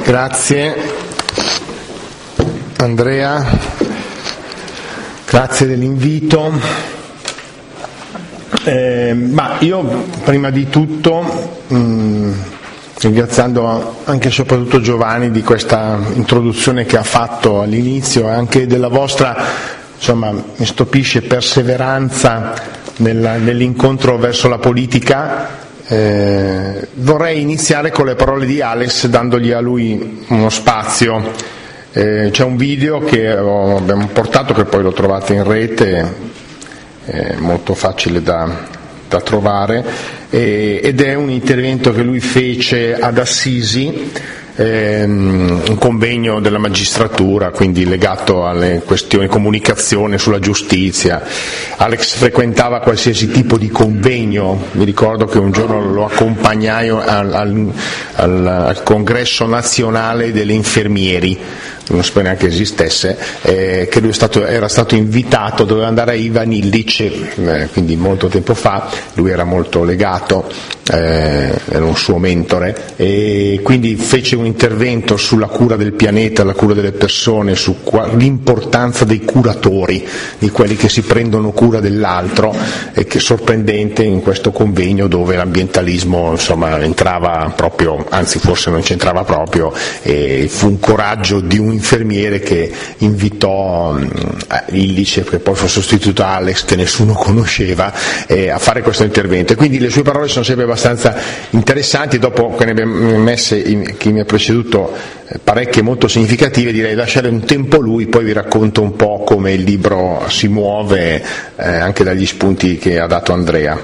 Grazie Andrea, grazie dell'invito. Ma io prima di tutto, ringraziando anche e soprattutto Giovanni di questa introduzione che ha fatto all'inizio, anche della vostra, insomma, mi stupisce, perseveranza nell'incontro verso la politica. Vorrei iniziare con le parole di Alex, dandogli a lui uno spazio. C'è un video che abbiamo portato, che poi lo trovate in rete, è molto facile da trovare, ed è un intervento che lui fece ad Assisi, un convegno della magistratura, quindi legato alle questioni comunicazione sulla giustizia. Alex frequentava qualsiasi tipo di convegno, mi ricordo che un giorno lo accompagnai al congresso nazionale delle infermieri, non so neanche esistesse, che lui era stato invitato, doveva andare a Ivan Illich, quindi molto tempo fa, lui era molto legato, era un suo mentore, e quindi fece un intervento sulla cura del pianeta, la cura delle persone, l'importanza dei curatori, di quelli che si prendono cura dell'altro, e che è sorprendente in questo convegno dove l'ambientalismo, insomma, entrava proprio, anzi forse non c'entrava proprio, e fu un coraggio di un infermiere che invitò Illich, che poi fu sostituito da Alex, che nessuno conosceva, a fare questo intervento. E quindi le sue parole sono sempre abbastanza interessanti. Dopo che ne abbiamo messe chi mi ha preceduto parecchie molto significative, direi lasciare un tempo a lui, poi vi racconto un po' come il libro si muove, anche dagli spunti che ha dato Andrea.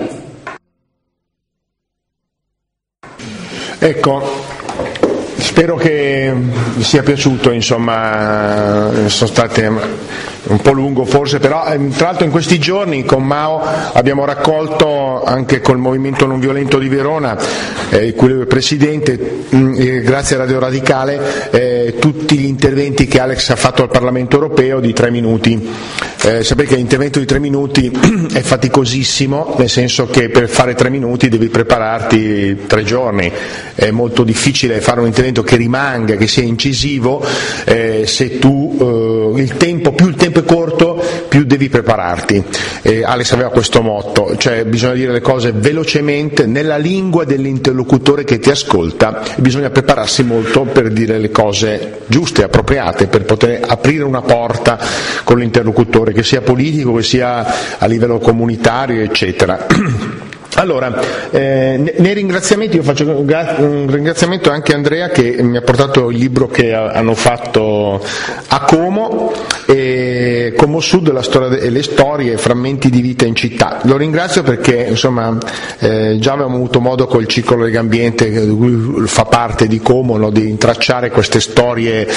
Ecco, spero che vi sia piaciuto, insomma, sono state un po' lungo forse, però tra l'altro in questi giorni con Mao abbiamo raccolto, anche col Movimento Non Violento di Verona, cui lui è presidente, grazie a Radio Radicale, tutti gli interventi che Alex ha fatto al Parlamento Europeo di 3 minuti. Sapete che l'intervento di 3 minuti è faticosissimo, nel senso che per fare 3 minuti devi prepararti 3 giorni, è molto difficile fare un intervento che rimanga, che sia incisivo, se tu più il tempo è corto, più devi prepararti. Alex aveva questo motto, cioè bisogna dire le cose velocemente, nella lingua dell'interlocutore che ti ascolta, e bisogna prepararsi molto per dire le cose giuste, appropriate, per poter aprire una porta con l'interlocutore, che sia politico, che sia a livello comunitario, eccetera. Allora, nei ringraziamenti io faccio un ringraziamento anche a Andrea, che mi ha portato il libro che hanno fatto a Como, Como Sud, la storia e le storie, frammenti di vita in città. Lo ringrazio perché, insomma, già avevamo avuto modo col Circolo Legambiente, di cui fa parte di Como, no, di intracciare queste storie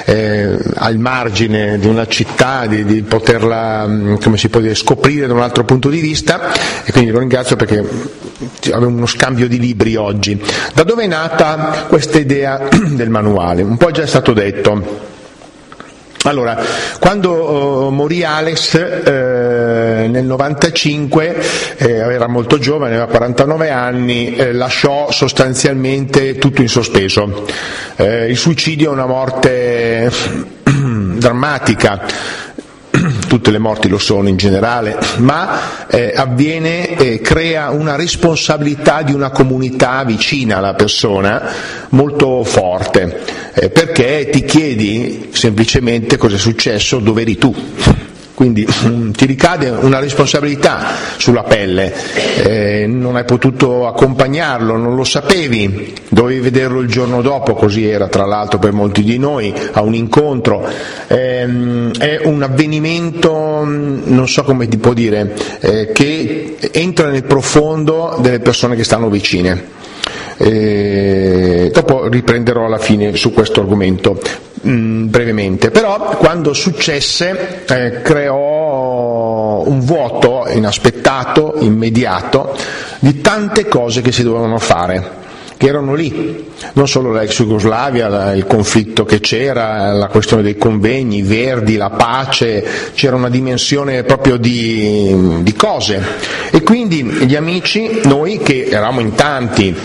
al margine di una città, di poterla, come si può dire, scoprire da un altro punto di vista, e quindi lo ringrazio perché avevo uno scambio di libri oggi. Da dove è nata questa idea del manuale? Un po' già è stato detto. Allora, quando morì Alex nel 95, era molto giovane, aveva 49 anni, lasciò sostanzialmente tutto in sospeso. Il suicidio è una morte drammatica, tutte le morti lo sono in generale, ma avviene, crea una responsabilità di una comunità vicina alla persona molto forte, perché ti chiedi semplicemente cosa è successo, dove eri tu. Quindi ti ricade una responsabilità sulla pelle, non hai potuto accompagnarlo, non lo sapevi, dovevi vederlo il giorno dopo, così era tra l'altro per molti di noi, a un incontro. È un avvenimento, non so come ti può dire, che entra nel profondo delle persone che stanno vicine. Dopo riprenderò alla fine su questo argomento brevemente, però quando successe creò un vuoto inaspettato, immediato, di tante cose che si dovevano fare, che erano lì, non solo l'ex Jugoslavia, il conflitto che c'era, la questione dei convegni, i Verdi, la pace, c'era una dimensione proprio di cose, e quindi gli amici, noi che eravamo in tanti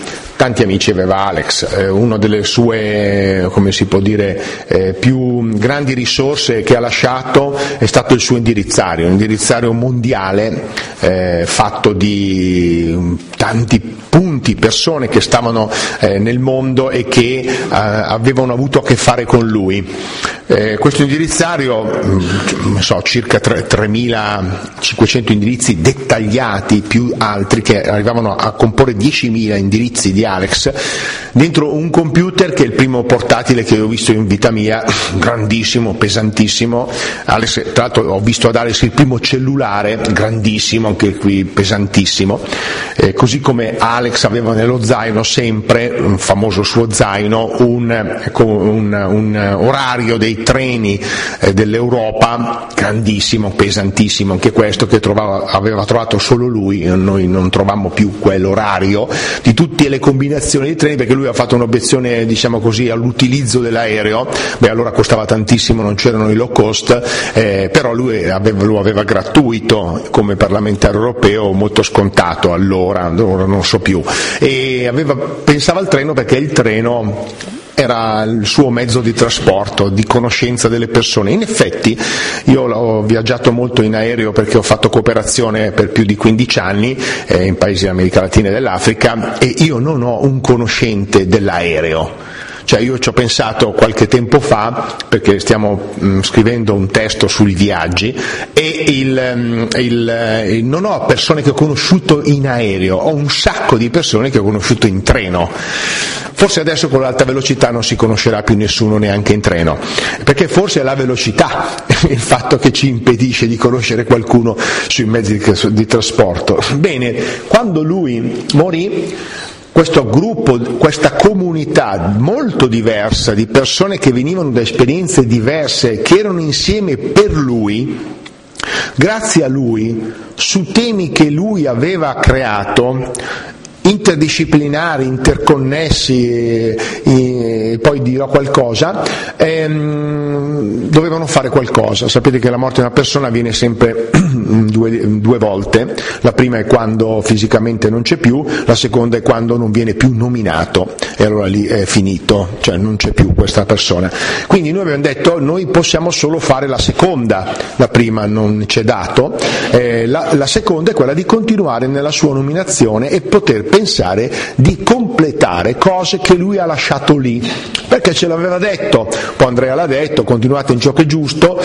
tanti amici aveva Alex, una delle sue, come si può dire, più grandi risorse che ha lasciato è stato il suo indirizzario, un indirizzario mondiale fatto di tanti punti, persone che stavano nel mondo e che avevano avuto a che fare con lui. Questo indirizzario, circa 3.500 indirizzi dettagliati più altri che arrivavano a comporre 10.000 indirizzi di Alex dentro un computer che è il primo portatile che ho visto in vita mia, grandissimo, pesantissimo. Alex, tra l'altro ho visto ad Alex il primo cellulare, grandissimo, anche qui pesantissimo, così come Alex aveva nello zaino sempre, un famoso suo zaino, un orario dei treni dell'Europa, grandissimo, pesantissimo, anche questo che aveva trovato solo lui, noi non trovammo più quell'orario di tutte le combinazioni di treni, perché lui ha fatto un'obiezione, diciamo così, all'utilizzo dell'aereo. Allora costava tantissimo, non c'erano i low cost, però lui lo aveva gratuito come parlamentare europeo, molto scontato allora non so più, e pensava al treno perché il treno era il suo mezzo di trasporto, di conoscenza delle persone. In effetti io ho viaggiato molto in aereo perché ho fatto cooperazione per più di 15 anni in paesi dell'America Latina e dell'Africa, e io non ho un conoscente dell'aereo. Cioè io ci ho pensato qualche tempo fa, perché stiamo scrivendo un testo sui viaggi, e non ho persone che ho conosciuto in aereo, ho un sacco di persone che ho conosciuto in treno. Forse adesso con l'alta velocità non si conoscerà più nessuno neanche in treno, perché forse è la velocità il fatto che ci impedisce di conoscere qualcuno sui mezzi di trasporto. Bene, quando lui morì, questo gruppo, questa comunità molto diversa di persone che venivano da esperienze diverse, che erano insieme per lui, grazie a lui, su temi che lui aveva creato, interdisciplinari, interconnessi, poi dirò qualcosa, dovevano fare qualcosa. Sapete che la morte di una persona avviene sempre due volte, la prima è quando fisicamente non c'è più, la seconda è quando non viene più nominato, e allora lì è finito, cioè non c'è più questa persona. Quindi noi abbiamo detto, noi possiamo solo fare la seconda, la prima non c'è dato, la seconda è quella di continuare nella sua nominazione e poter pensare di completare cose che lui ha lasciato lì, perché ce l'aveva detto, poi Andrea l'ha detto, continuate in ciò che è giusto,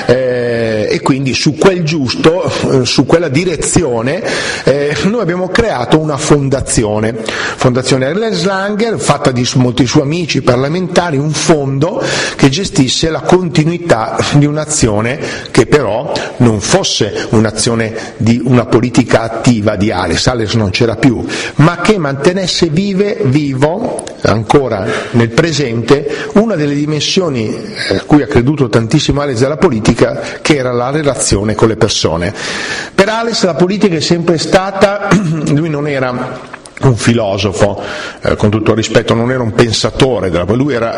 e quindi su quel giusto, su quella direzione, noi abbiamo creato una fondazione Ernst Langer, fatta di molti suoi amici parlamentari, un fondo che gestisse la continuità di un'azione che però non fosse un'azione di una politica attiva di Alex non c'era più, ma che mantenesse vivo ancora nel presente una delle dimensioni a cui ha creduto tantissimo Alex della politica, che era la relazione con le persone. Per Alex la politica è sempre stata, lui non era un filosofo, con tutto il rispetto, non era un pensatore lui era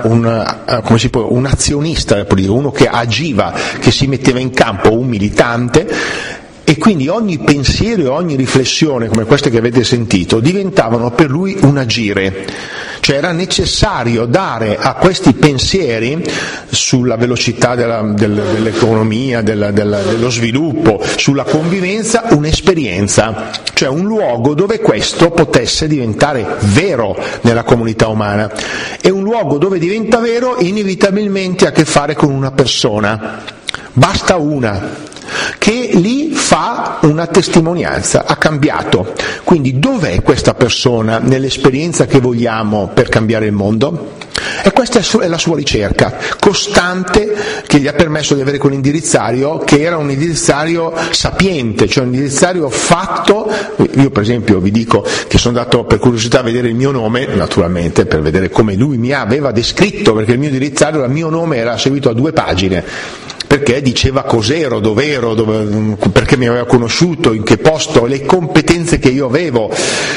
un azionista della politica, uno che agiva, che si metteva in campo, un militante. E quindi ogni pensiero e ogni riflessione, come queste che avete sentito, diventavano per lui un agire. Cioè era necessario dare a questi pensieri sulla velocità dell'economia, dello sviluppo, sulla convivenza, un'esperienza, cioè un luogo dove questo potesse diventare vero nella comunità umana. E un luogo dove diventa vero inevitabilmente ha a che fare con una persona, basta una, che lì fa una testimonianza, ha cambiato. Quindi dov'è questa persona nell'esperienza che vogliamo per cambiare il mondo? E questa è la sua ricerca costante, che gli ha permesso di avere quell'indirizzario, che era un indirizzario sapiente, cioè un indirizzario fatto. Io per esempio vi dico che sono andato per curiosità a vedere il mio nome, naturalmente per vedere come lui mi aveva descritto, perché il mio indirizzario, il mio nome era seguito a 2 pagine, perché diceva cos'ero, dov'ero, perché mi aveva conosciuto, in che posto, le competenze che io avevo.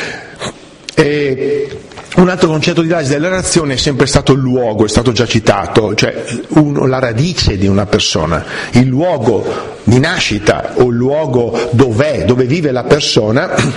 E un altro concetto di Alex della relazione è sempre stato il luogo, è stato già citato, cioè la radice di una persona, il luogo di nascita o il luogo dove vive la persona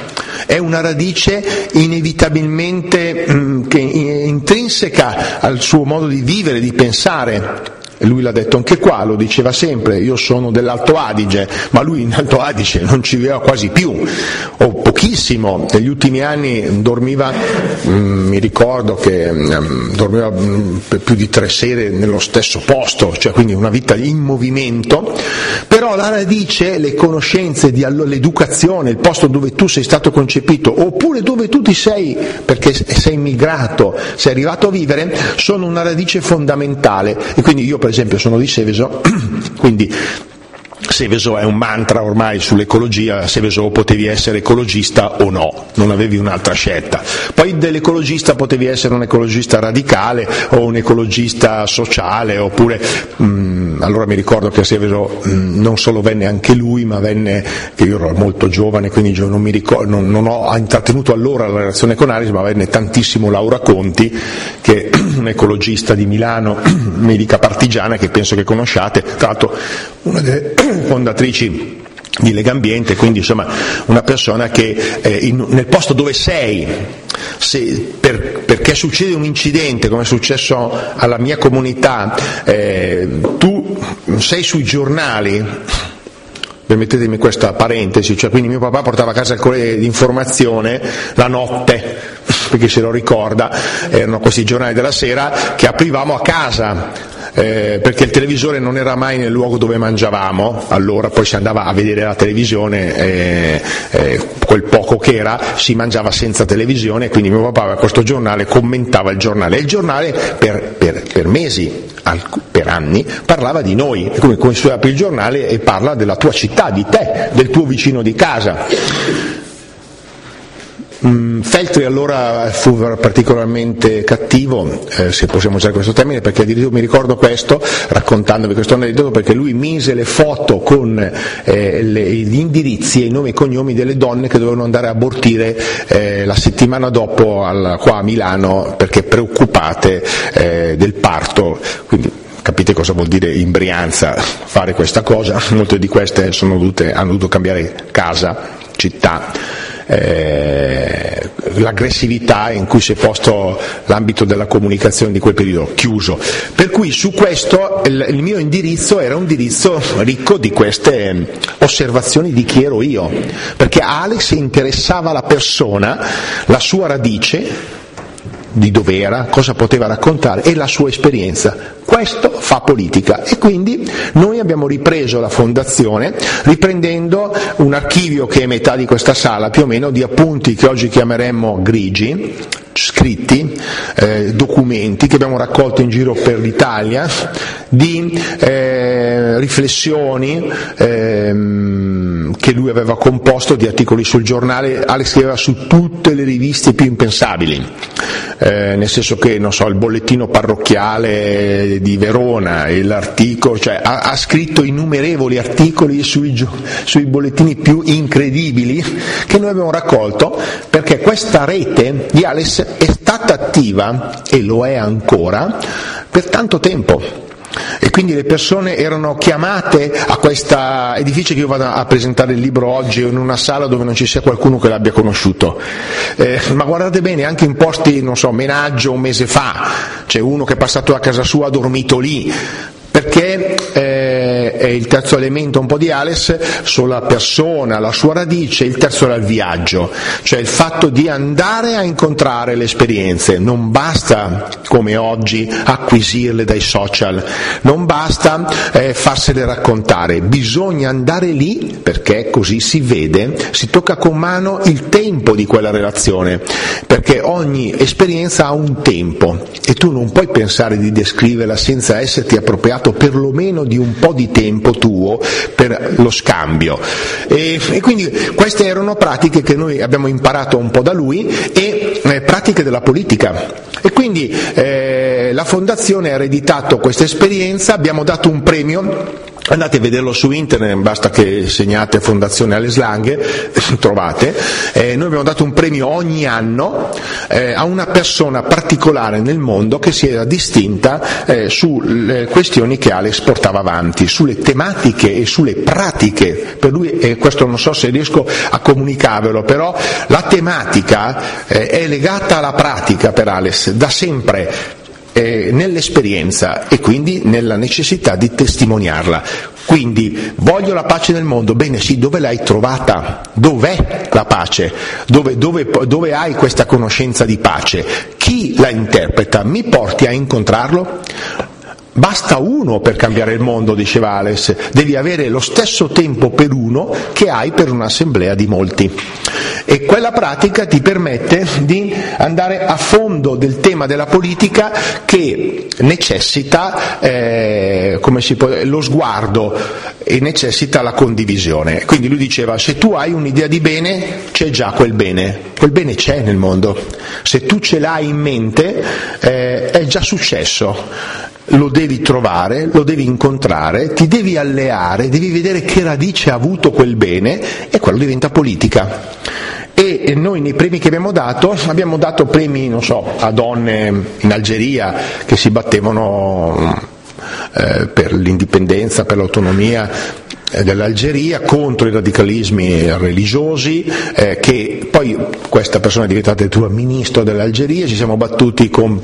è una radice inevitabilmente intrinseca al suo modo di vivere, di pensare. E lui l'ha detto anche qua, lo diceva sempre, io sono dell'Alto Adige, ma lui in Alto Adige non ci viveva quasi più, o pochissimo. Negli ultimi anni dormiva, mi ricordo che dormiva per più di 3 sere nello stesso posto, cioè quindi una vita in movimento, però la radice, le conoscenze, l'educazione, il posto dove tu sei stato concepito, oppure dove tu ti sei, perché sei migrato, sei arrivato a vivere, sono una radice fondamentale. E quindi io per esempio sono di Seveso, quindi Seveso è un mantra ormai sull'ecologia. A Seveso potevi essere ecologista o no, non avevi un'altra scelta. Poi dell'ecologista potevi essere un ecologista radicale o un ecologista sociale, oppure allora mi ricordo che a Seveso non solo venne anche lui, ma venne, che io ero molto giovane, quindi non mi ricordo, non ho intrattenuto allora la relazione con Aris, ma venne tantissimo Laura Conti, che è un ecologista di Milano, medica partigiana, che penso che conosciate, tra l'altro una delle fondatrici di Legambiente, quindi insomma una persona che nel posto dove sei, perché succede un incidente come è successo alla mia comunità, tu sei sui giornali. Permettetemi questa parentesi, cioè quindi mio papà portava a casa il Corriere di Informazione la notte, perché se lo ricorda, erano questi giornali della sera che aprivamo a casa, perché il televisore non era mai nel luogo dove mangiavamo, allora poi si andava a vedere la televisione, quel poco che era, si mangiava senza televisione, quindi mio papà aveva questo giornale, commentava il giornale, e il giornale per mesi, per anni, parlava di noi, come se apri il giornale e parla della tua città, di te, del tuo vicino di casa. Feltri allora fu particolarmente cattivo, se possiamo usare questo termine, perché addirittura mi ricordo questo, raccontandovi questo aneddoto, perché lui mise le foto con gli indirizzi e i nomi e cognomi delle donne che dovevano andare a abortire la settimana dopo qua a Milano, perché preoccupate del parto. Quindi capite cosa vuol dire in Brianza fare questa cosa. Molte di queste hanno dovuto cambiare casa, città. L'aggressività in cui si è posto l'ambito della comunicazione di quel periodo, chiuso. Per cui su questo il mio indirizzo era un indirizzo ricco di queste osservazioni di chi ero io, perché a Alex interessava la persona, la sua radice, di dove era, cosa poteva raccontare, e la sua esperienza. Questo fa politica, e quindi noi abbiamo ripreso la fondazione riprendendo un archivio che è metà di questa sala più o meno, di appunti che oggi chiameremmo grigi, scritti, documenti che abbiamo raccolto in giro per l'Italia, di riflessioni che lui aveva composto, di articoli sul giornale. Alex scriveva su tutte le riviste più impensabili, nel senso che, non so, il bollettino parrocchiale di Verona, e l'articolo, cioè ha scritto innumerevoli articoli sui bollettini più incredibili che noi abbiamo raccolto, perché questa rete di Alex è stata attiva, e lo è ancora, per tanto tempo. E quindi le persone erano chiamate a questa. È difficile che io vada a presentare il libro oggi in una sala dove non ci sia qualcuno che l'abbia conosciuto, ma guardate bene, anche in posti, non so, Menaggio un mese fa c'è uno che è passato a casa sua, ha dormito lì, perché è il terzo elemento un po' di Alex, sulla persona, la sua radice. Il terzo era il viaggio, cioè il fatto di andare a incontrare le esperienze. Non basta, come oggi, acquisirle dai social, non basta farsele raccontare, bisogna andare lì, perché così si vede, si tocca con mano il tempo di quella relazione, perché ogni esperienza ha un tempo e tu non puoi pensare di descriverla senza esserti appropriato perlomeno di un po' di tempo tuo per lo scambio. E quindi queste erano pratiche che noi abbiamo imparato un po' da lui, e pratiche della politica. E quindi la fondazione ha ereditato questa esperienza, abbiamo dato un premio Andate a vederlo su internet, basta che segnate Fondazione Alex Langer, trovate. Noi abbiamo dato un premio ogni anno a una persona particolare nel mondo che si era distinta sulle questioni che Alex portava avanti, sulle tematiche e sulle pratiche. Per lui, questo non so se riesco a comunicarvelo, però la tematica è legata alla pratica per Alex, da sempre. Nell'esperienza e quindi nella necessità di testimoniarla. Quindi voglio la pace nel mondo, bene sì, dove l'hai trovata? Dov'è la pace? Dove hai questa conoscenza di pace? Chi la interpreta? Mi porti a incontrarlo? Basta uno per cambiare il mondo, diceva Alex, devi avere lo stesso tempo per uno che hai per un'assemblea di molti. E quella pratica ti permette di andare a fondo del tema della politica che necessita lo sguardo e necessita la condivisione. Quindi lui diceva, se tu hai un'idea di bene, c'è già quel bene c'è nel mondo, se tu ce l'hai in mente è già successo. Lo devi trovare, lo devi incontrare, ti devi alleare, devi vedere che radice ha avuto quel bene e quello diventa politica. E noi nei premi che abbiamo dato premi, non so, a donne in Algeria che si battevano per l'indipendenza, per l'autonomia dell'Algeria, contro i radicalismi religiosi, che poi questa persona è diventata addirittura ministro dell'Algeria. Ci siamo battuti con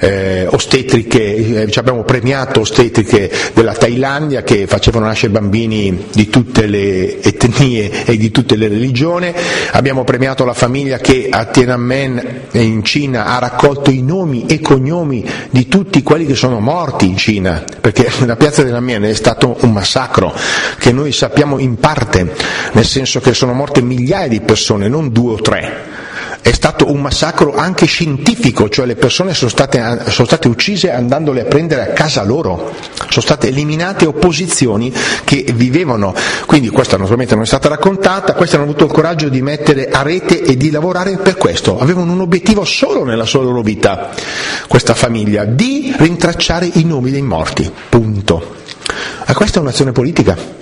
ostetriche, ci abbiamo premiato ostetriche della Thailandia che facevano nascere bambini di tutte le etnie e di tutte le religioni. Abbiamo premiato la famiglia che a Tiananmen in Cina ha raccolto i nomi e cognomi di tutti quelli che sono morti in Cina, perché la piazza Tiananmen è stato un massacro che noi sappiamo in parte, nel senso che sono morte migliaia di persone, non 2 o 3. È stato un massacro anche scientifico, cioè le persone sono state uccise andandole a prendere a casa loro, sono state eliminate opposizioni che vivevano. Quindi questa naturalmente non è stata raccontata, questi hanno avuto il coraggio di mettere a rete e di lavorare per questo, avevano un obiettivo solo nella sua loro vita, questa famiglia, di rintracciare i nomi dei morti, punto. E questa è un'azione politica.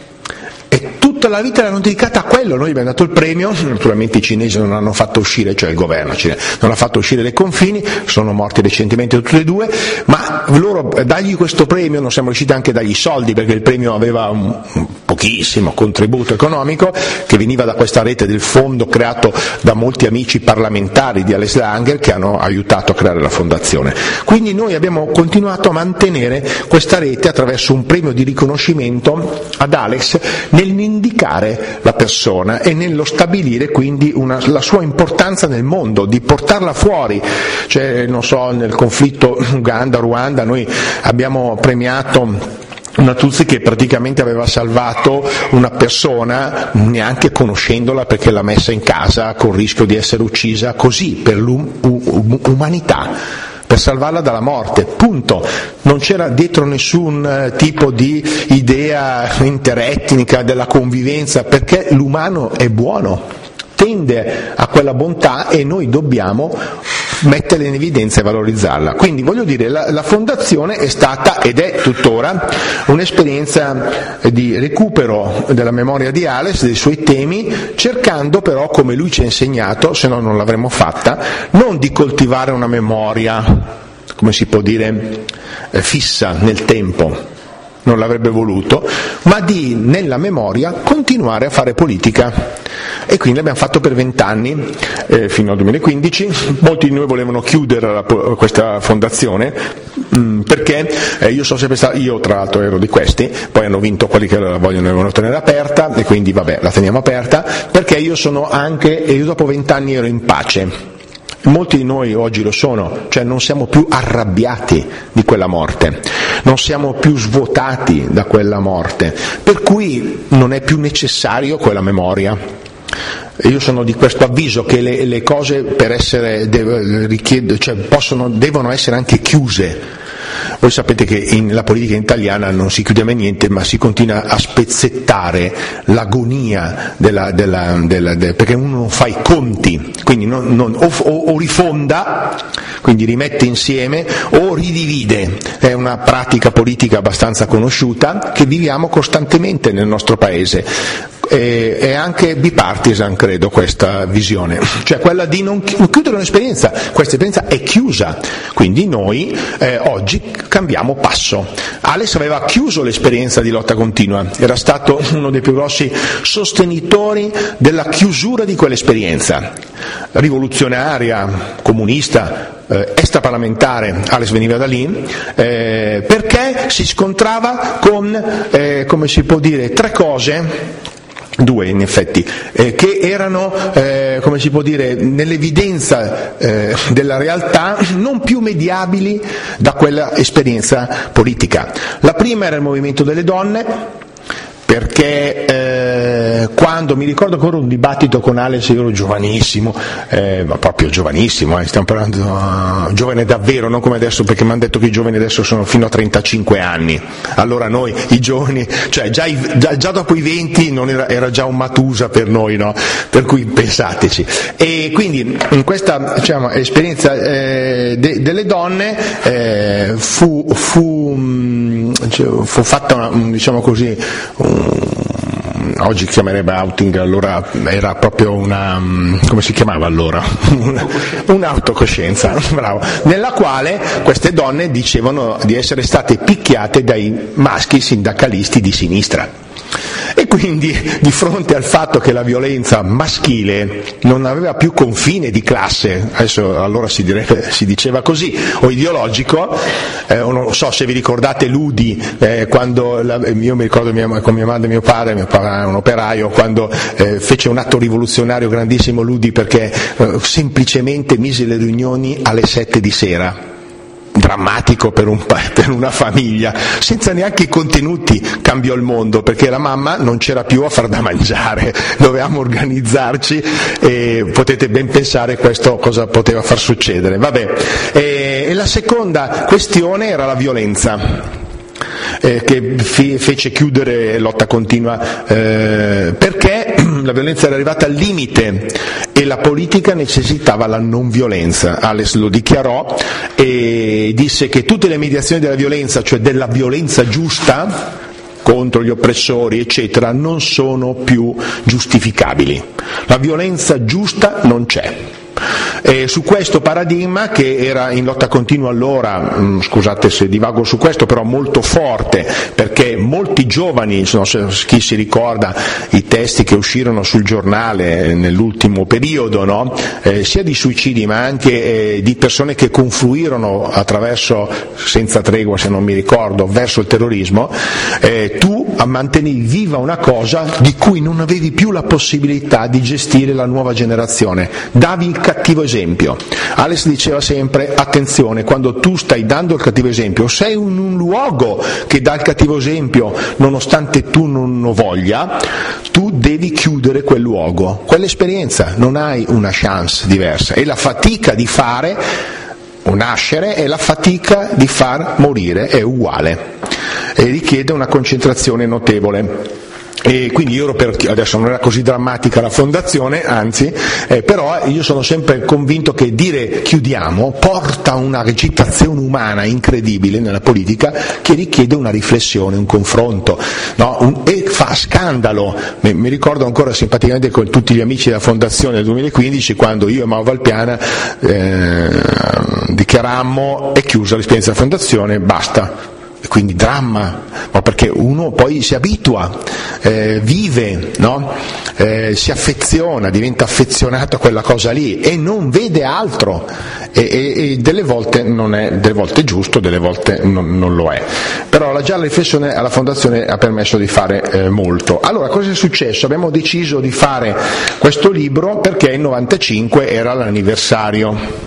E tutta la vita l'hanno dedicata a quello. Noi abbiamo dato il premio, naturalmente i cinesi non hanno fatto uscire, cioè il governo cinese non ha fatto uscire dai confini, sono morti recentemente tutti e due, ma loro dargli questo premio, non siamo riusciti anche a dargli soldi perché il premio aveva un pochissimo contributo economico che veniva da questa rete del fondo creato da molti amici parlamentari di Alex Langer che hanno aiutato a creare la fondazione. Quindi noi abbiamo continuato a mantenere questa rete attraverso un premio di riconoscimento ad Alex nell'indicare la persona e nello stabilire quindi la sua importanza nel mondo, di portarla fuori. Cioè, non so, nel conflitto Uganda-Ruanda noi abbiamo premiato una Tutsi che praticamente aveva salvato una persona neanche conoscendola perché l'ha messa in casa con il rischio di essere uccisa, così per l'umanità, per salvarla dalla morte, punto. Non c'era dietro nessun tipo di idea interetnica della convivenza, perché l'umano è buono, tende a quella bontà e noi dobbiamo metterla in evidenza e valorizzarla. Quindi voglio dire, la fondazione è stata ed è tuttora un'esperienza di recupero della memoria di Alex, dei suoi temi, cercando però, come lui ci ha insegnato, se no non l'avremmo fatta, non di coltivare una memoria, come si può dire, fissa nel tempo, non l'avrebbe voluto, ma di, nella memoria, continuare a fare politica. E quindi l'abbiamo fatto per 20 anni, fino al 2015. Molti di noi volevano chiudere questa fondazione, perché io sono sempre stato, io tra l'altro ero di questi, poi hanno vinto quelli che la vogliono tenere aperta, e quindi vabbè, la teniamo aperta, perché io sono anche, e io dopo 20 anni ero in pace. Molti di noi oggi lo sono, cioè non siamo più arrabbiati di quella morte, non siamo più svuotati da quella morte, per cui non è più necessario quella memoria. Io sono di questo avviso che le cose per essere devono essere anche chiuse. Voi sapete che la politica italiana non si chiude mai niente, ma si continua a spezzettare l'agonia perché uno non fa i conti, quindi o rifonda, quindi rimette insieme, o ridivide. È una pratica politica abbastanza conosciuta che viviamo costantemente nel nostro paese. È anche bipartisan, credo, questa visione, cioè quella di non chiudere un'esperienza. Questa esperienza è chiusa, quindi noi oggi cambiamo passo. Ales aveva chiuso l'esperienza di lotta continua, era stato uno dei più grossi sostenitori della chiusura di quell'esperienza rivoluzionaria, comunista, extraparlamentare. Ales veniva da lì perché si scontrava con, come si può dire, tre cose. Due in effetti, che erano, come si può dire, nell'evidenza della realtà non più mediabili da quella esperienza politica. La prima era il movimento delle donne, perché quando mi ricordo ancora un dibattito con Ales, io ero giovanissimo, ma proprio giovanissimo, stiamo parlando giovane davvero, non come adesso, perché mi hanno detto che i giovani adesso sono fino a 35 anni, allora noi i giovani, cioè già dopo i 20 era già un Matusa per noi, no? Per cui pensateci. E quindi in questa, diciamo, esperienza delle donne fu fatta, diciamo così, oggi chiamerebbe outing, allora era proprio una, come si chiamava allora? Un'autocoscienza, bravo, nella quale queste donne dicevano di essere state picchiate dai maschi sindacalisti di sinistra. E quindi di fronte al fatto che la violenza maschile non aveva più confine di classe, adesso allora si diceva così, o ideologico, non so se vi ricordate Ludi, quando io mi ricordo con mia madre e mio padre era un operaio, quando fece un atto rivoluzionario grandissimo Ludi, perché semplicemente mise le riunioni alle 7 di sera. Drammatico per una famiglia, senza neanche i contenuti cambiò il mondo, perché la mamma non c'era più a far da mangiare, dovevamo organizzarci e potete ben pensare questo cosa poteva far succedere. Vabbè. E la seconda questione era la violenza, che fece chiudere lotta continua, perché la violenza era arrivata al limite e la politica necessitava la non violenza. Ales lo dichiarò e disse che tutte le mediazioni della violenza, cioè della violenza giusta contro gli oppressori eccetera, non sono più giustificabili. La violenza giusta non c'è. E su questo paradigma, che era in lotta continua allora, scusate se divago su questo, però molto forte, perché molti giovani, non so chi si ricorda i testi che uscirono sul giornale nell'ultimo periodo, no? Sia di suicidi ma anche di persone che confluirono attraverso, senza tregua se non mi ricordo, verso il terrorismo, tu mantenevi viva una cosa di cui non avevi più la possibilità di gestire la nuova generazione, davi il cattivo esempio. Ales diceva sempre: attenzione, quando tu stai dando il cattivo esempio, sei in un luogo che dà il cattivo esempio nonostante tu non lo voglia, tu devi chiudere quel luogo, quell'esperienza, non hai una chance diversa, e la fatica di fare o nascere e la fatica di far morire è uguale e richiede una concentrazione notevole. E quindi io adesso non era così drammatica la fondazione, anzi, però io sono sempre convinto che dire chiudiamo porta un'agitazione umana incredibile nella politica, che richiede una riflessione, un confronto, no? E fa scandalo. Mi ricordo ancora simpaticamente con tutti gli amici della fondazione del 2015, quando io e Mao Valpiana dichiarammo: è chiusa l'esperienza della fondazione, basta. Quindi dramma, ma perché uno poi si abitua, vive, no? Si affeziona, diventa affezionato a quella cosa lì e non vede altro, e delle volte non è, delle volte è giusto, delle volte non lo è. Però già la riflessione alla fondazione ha permesso di fare molto. Allora, cosa è successo? Abbiamo deciso di fare questo libro perché il 95 era l'anniversario.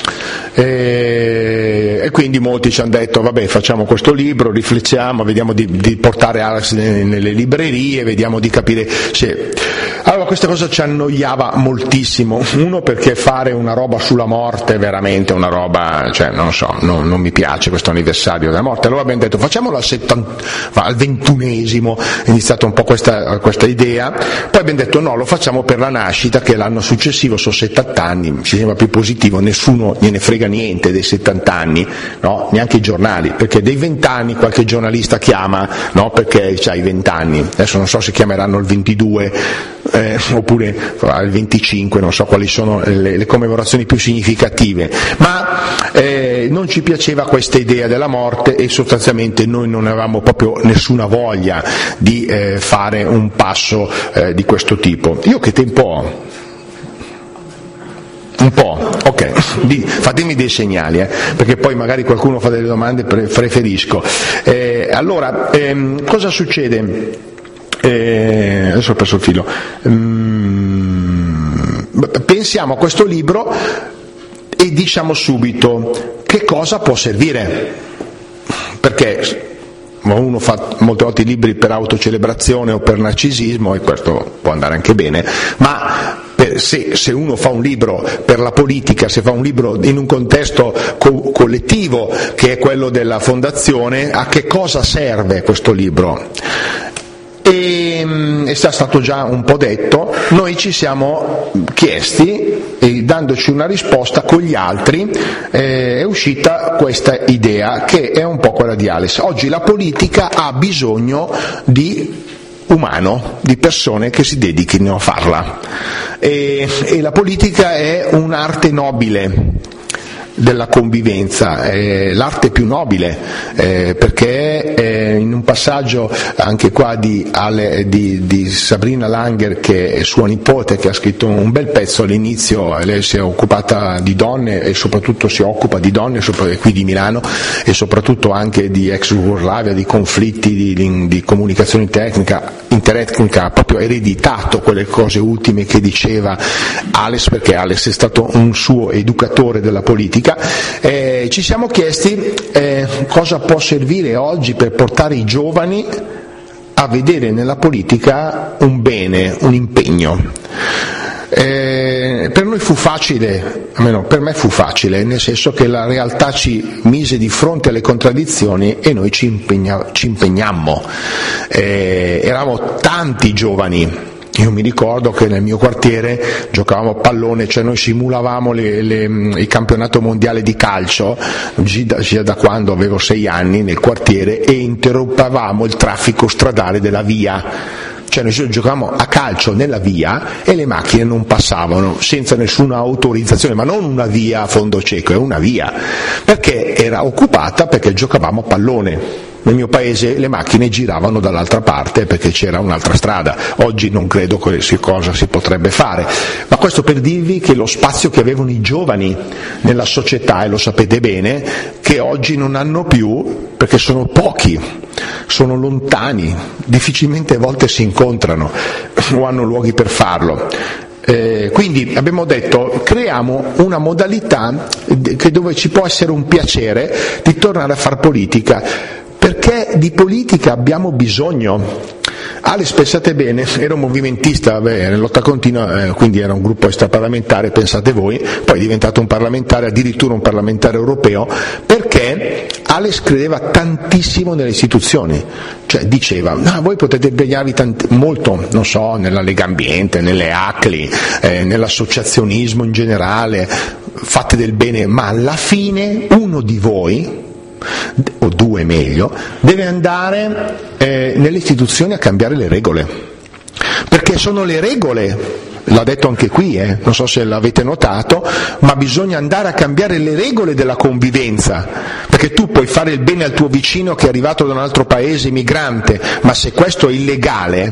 E quindi molti ci hanno detto: vabbè, facciamo questo libro, riflettiamo, vediamo di portare Ales nelle librerie, vediamo di capire se... Allora questa cosa ci annoiava moltissimo, uno perché fare una roba sulla morte è veramente una roba, cioè non so, non mi piace questo anniversario della morte, allora abbiamo detto facciamolo al 21esimo, è iniziata un po' questa idea, poi abbiamo detto no, lo facciamo per la nascita che è l'anno successivo, sono 70 anni, ci sembra più positivo, nessuno gliene frega niente dei 70 anni, no? Neanche i giornali, perché dei 20 anni qualche giornalista chiama, no? Perché c'hai 20 anni, adesso non so se chiameranno il 22 oppure il 25, non so quali sono le commemorazioni più significative, ma non ci piaceva questa idea della morte e sostanzialmente noi non avevamo proprio nessuna voglia di fare un passo di questo tipo. Io che tempo ho? Un po', ok, fatemi dei segnali, perché poi magari qualcuno fa delle domande, preferisco. Allora, cosa succede? Adesso ho perso il filo. Pensiamo a questo libro e diciamo subito che cosa può servire, perché uno fa molte volte i libri per autocelebrazione o per narcisismo e questo può andare anche bene, ma se uno fa un libro per la politica, se fa un libro in un contesto collettivo che è quello della fondazione, a che cosa serve questo libro? E è stato già un po' detto, noi ci siamo chiesti e dandoci una risposta con gli altri è uscita questa idea che è un po' quella di Ales. Oggi la politica ha bisogno di umano, di persone che si dedichino a farla e la politica è un'arte nobile della convivenza, l'arte più nobile, perché in un passaggio anche qua di Sabrina Langer, che è sua nipote, che ha scritto un bel pezzo all'inizio, lei si è occupata di donne e soprattutto si occupa di donne qui di Milano e soprattutto anche di ex Jugoslavia, di conflitti, di comunicazione interetnica, ha proprio ereditato quelle cose ultime che diceva Ales, perché Ales è stato un suo educatore della politica. Ci siamo chiesti cosa può servire oggi per portare i giovani a vedere nella politica un bene, un impegno. Per noi fu facile, almeno per me fu facile, nel senso che la realtà ci mise di fronte alle contraddizioni e noi ci impegnammo. Eravamo tanti giovani. Io mi ricordo che nel mio quartiere giocavamo a pallone, cioè noi simulavamo il campionato mondiale di calcio, già da quando avevo 6 anni nel quartiere, e interrompevamo il traffico stradale della via. Cioè noi giocavamo a calcio nella via e le macchine non passavano senza nessuna autorizzazione, ma non una via a fondo cieco, è una via, perché era occupata perché giocavamo a pallone. Nel mio paese le macchine giravano dall'altra parte perché c'era un'altra strada. Oggi non credo che cosa si potrebbe fare, ma questo per dirvi che lo spazio che avevano i giovani nella società, e lo sapete bene, che oggi non hanno più perché sono pochi, sono lontani, difficilmente a volte si incontrano o hanno luoghi per farlo. Quindi abbiamo detto creiamo una modalità dove ci può essere un piacere di tornare a far politica, perché di politica abbiamo bisogno. Ales, pensate bene, era un movimentista nella lotta continua, quindi era un gruppo extraparlamentare, pensate voi, poi è diventato un parlamentare, addirittura un parlamentare europeo, perché Ales credeva tantissimo nelle istituzioni, cioè diceva, voi potete impegnarvi molto, non so, nella Lega Ambiente, nelle ACLI, nell'associazionismo in generale, fate del bene, ma alla fine uno di voi, o due meglio, deve andare nelle istituzioni a cambiare le regole, perché sono le regole, l'ha detto anche qui, non so se l'avete notato, ma bisogna andare a cambiare le regole della convivenza, perché tu puoi fare il bene al tuo vicino che è arrivato da un altro paese migrante, ma se questo è illegale,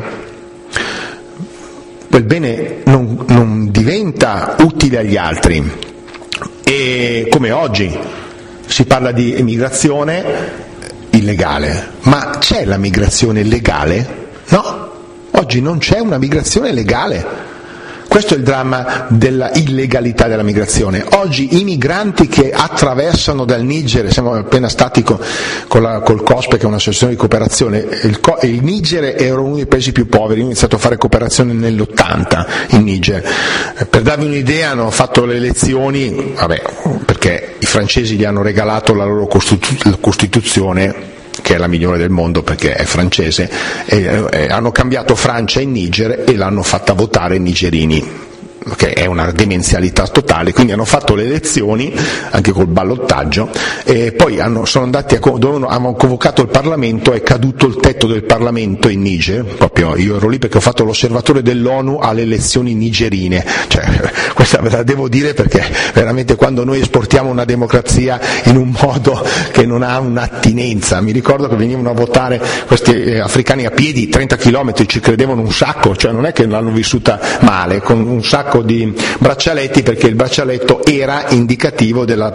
quel bene non diventa utile agli altri. E come oggi si parla di immigrazione illegale, ma c'è la migrazione legale? No, oggi non c'è una migrazione legale. questo è il dramma della illegalità della migrazione. Oggi i migranti che attraversano dal Niger, siamo appena stati col COSPE, che è un'associazione di cooperazione, il Niger era uno dei paesi più poveri, io ho iniziato a fare cooperazione nell'80 in Niger. Per darvi un'idea, hanno fatto le elezioni, perché i francesi gli hanno regalato la loro Costituzione, che è la migliore del mondo perché è francese, e hanno cambiato Francia in Niger e l'hanno fatta votare nigerini, che è una demenzialità totale. Quindi hanno fatto le elezioni anche col ballottaggio e poi hanno convocato il Parlamento, è caduto il tetto del Parlamento in Niger, proprio io ero lì perché ho fatto l'osservatore dell'ONU alle elezioni nigerine, questa ve la devo dire perché veramente quando noi esportiamo una democrazia in un modo che non ha un'attinenza, mi ricordo che venivano a votare questi africani a piedi 30 chilometri, ci credevano un sacco, non è che l'hanno vissuta male, con un sacco di braccialetti, perché il braccialetto era indicativo della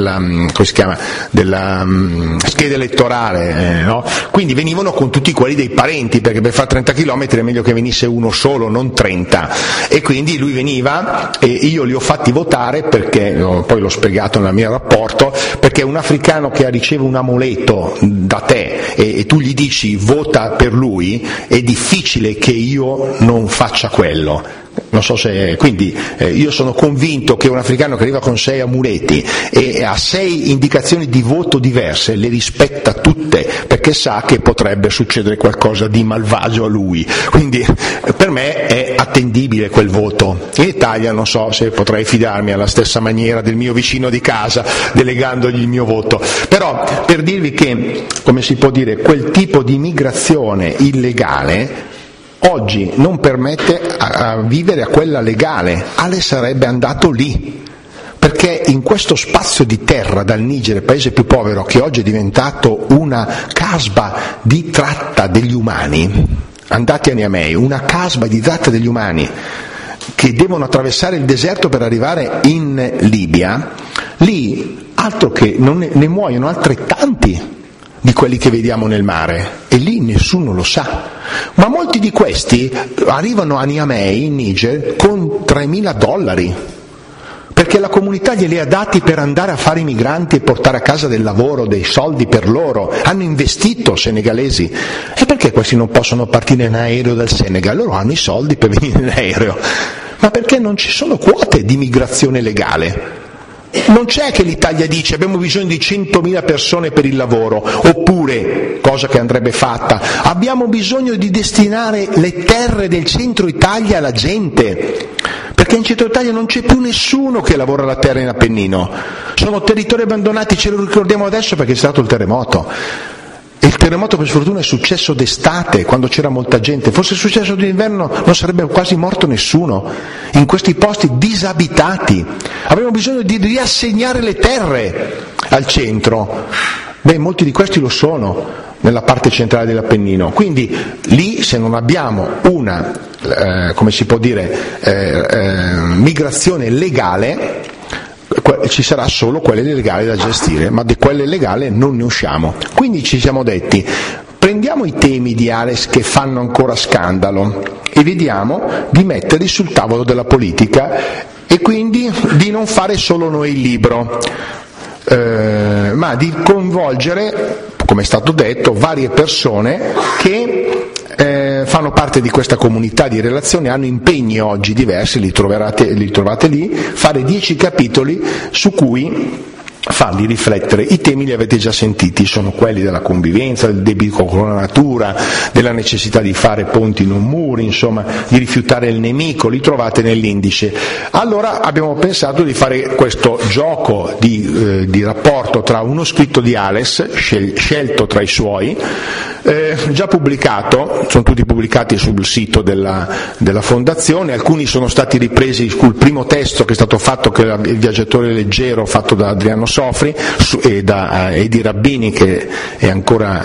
scheda elettorale, no? Quindi venivano con tutti quelli dei parenti, perché per fare 30 km è meglio che venisse uno solo, non 30, e quindi lui veniva e io li ho fatti votare perché, poi l'ho spiegato nel mio rapporto, perché un africano che riceve un amuleto da te e tu gli dici vota per lui, è difficile che io non faccia quello. Non so se, quindi io sono convinto che un africano che arriva con 6 amuleti e ha 6 indicazioni di voto diverse le rispetta tutte, perché sa che potrebbe succedere qualcosa di malvagio a lui, quindi per me è attendibile quel voto. In Italia non so se potrei fidarmi alla stessa maniera del mio vicino di casa delegandogli il mio voto, però per dirvi che, come si può dire, quel tipo di migrazione illegale oggi non permette a vivere a quella legale. Ale sarebbe andato lì, perché in questo spazio di terra dal Niger, il paese più povero, che oggi è diventato una casba di tratta degli umani, andate a Niamey, una casba di tratta degli umani che devono attraversare il deserto per arrivare in Libia, lì altro che ne muoiono altrettanti di quelli che vediamo nel mare, e lì nessuno lo sa, ma molti di questi arrivano a Niamey in Niger con $3.000, perché la comunità glieli ha dati per andare a fare i migranti e portare a casa del lavoro, dei soldi per loro, hanno investito senegalesi. E perché questi non possono partire in aereo dal Senegal? Loro hanno i soldi per venire in aereo, ma perché non ci sono quote di migrazione legale? Non c'è che l'Italia dice abbiamo bisogno di 100.000 persone per il lavoro, oppure, cosa che andrebbe fatta, abbiamo bisogno di destinare le terre del centro Italia alla gente, perché in centro Italia non c'è più nessuno che lavora la terra in Appennino, sono territori abbandonati, ce lo ricordiamo adesso perché è stato il terremoto. Il terremoto per sfortuna è successo d'estate, quando c'era molta gente, fosse successo d'inverno non sarebbe quasi morto nessuno, in questi posti disabitati. Avremo bisogno di riassegnare le terre al centro. Molti di questi lo sono nella parte centrale dell'Appennino, quindi lì se non abbiamo una, migrazione legale, ci sarà solo quelle illegali da gestire, ma di quelle legali non ne usciamo. Quindi ci siamo detti, prendiamo i temi di Ales che fanno ancora scandalo e vediamo di metterli sul tavolo della politica e quindi di non fare solo noi il libro, ma di coinvolgere, come è stato detto, varie persone che fanno parte di questa comunità di relazioni, hanno impegni oggi diversi, li trovate lì, fare 10 capitoli su cui farli riflettere. I temi li avete già sentiti, sono quelli della convivenza, del debito con la natura, della necessità di fare ponti non muri, insomma di rifiutare il nemico, li trovate nell'indice. Allora abbiamo pensato di fare questo gioco di rapporto tra uno scritto di Ales, scelto tra i suoi, già pubblicato, sono tutti pubblicati sul sito della fondazione, alcuni sono stati ripresi sul primo testo che è stato fatto, che era Il viaggiatore leggero, fatto da Adriano Socchi, Onofri e da Edi Rabbini, che è ancora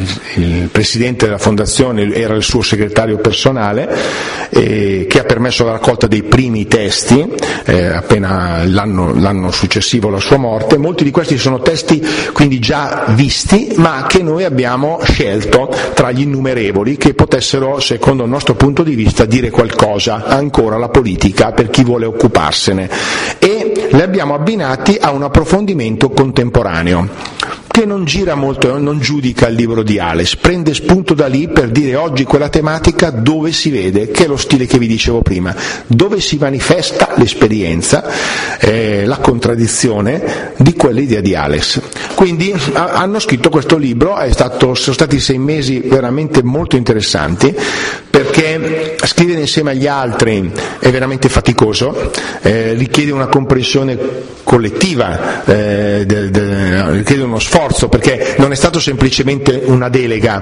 il presidente della fondazione, era il suo segretario personale, che ha permesso la raccolta dei primi testi appena l'anno successivo alla sua morte. Molti di questi sono testi quindi già visti, ma che noi abbiamo scelto tra gli innumerevoli che potessero, secondo il nostro punto di vista, dire qualcosa ancora alla politica per chi vuole occuparsene, e li abbiamo abbinati a un approfondimento contemporaneo che non gira molto, non giudica il libro di Ales, prende spunto da lì per dire oggi quella tematica dove si vede, che è lo stile che vi dicevo prima, dove si manifesta l'esperienza, la contraddizione di quell'idea di Ales. Quindi hanno scritto questo libro, sono stati 6 mesi veramente molto interessanti, perché scrivere insieme agli altri è veramente faticoso, richiede una comprensione collettiva, richiede uno sforzo, perché non è stato semplicemente una delega,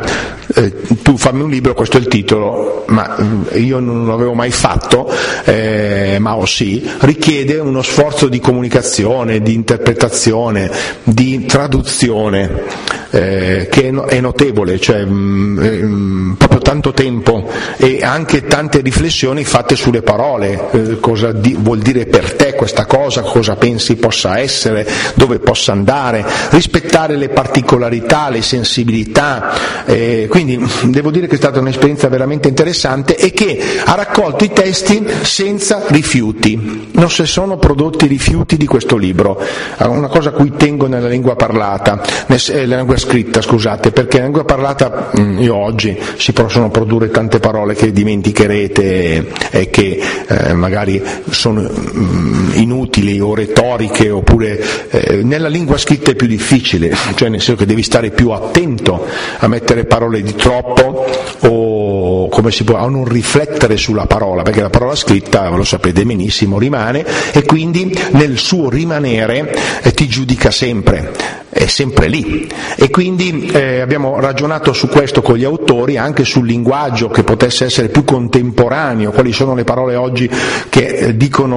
tu fammi un libro, questo è il titolo, ma io non l'avevo mai fatto, ma sì, richiede uno sforzo di comunicazione, di interpretazione, di traduzione, che è notevole, cioè proprio tanto tempo e anche tante riflessioni fatte sulle parole, cosa vuol dire per te questa cosa, cosa pensi possa essere, dove possa andare, rispettare le particolarità, le sensibilità, quindi devo dire che è stata un'esperienza veramente interessante e che ha raccolto i testi senza rifiuti, non si sono prodotti rifiuti di questo libro, una cosa a cui tengo nella lingua parlata, nella lingua scritta, scusate, perché nella lingua parlata io oggi si possono produrre tante parole che dimenticherete e che magari sono inutili o retoriche, oppure nella lingua scritta è più difficile, cioè nel senso che devi stare più attento a mettere parole di troppo o come si può, a non riflettere sulla parola, perché la parola scritta, lo sapete benissimo, rimane, e quindi nel suo rimanere ti giudica sempre, è sempre lì, e quindi abbiamo ragionato su questo con gli autori, anche sul linguaggio che potesse essere più contemporaneo, quali sono le parole oggi che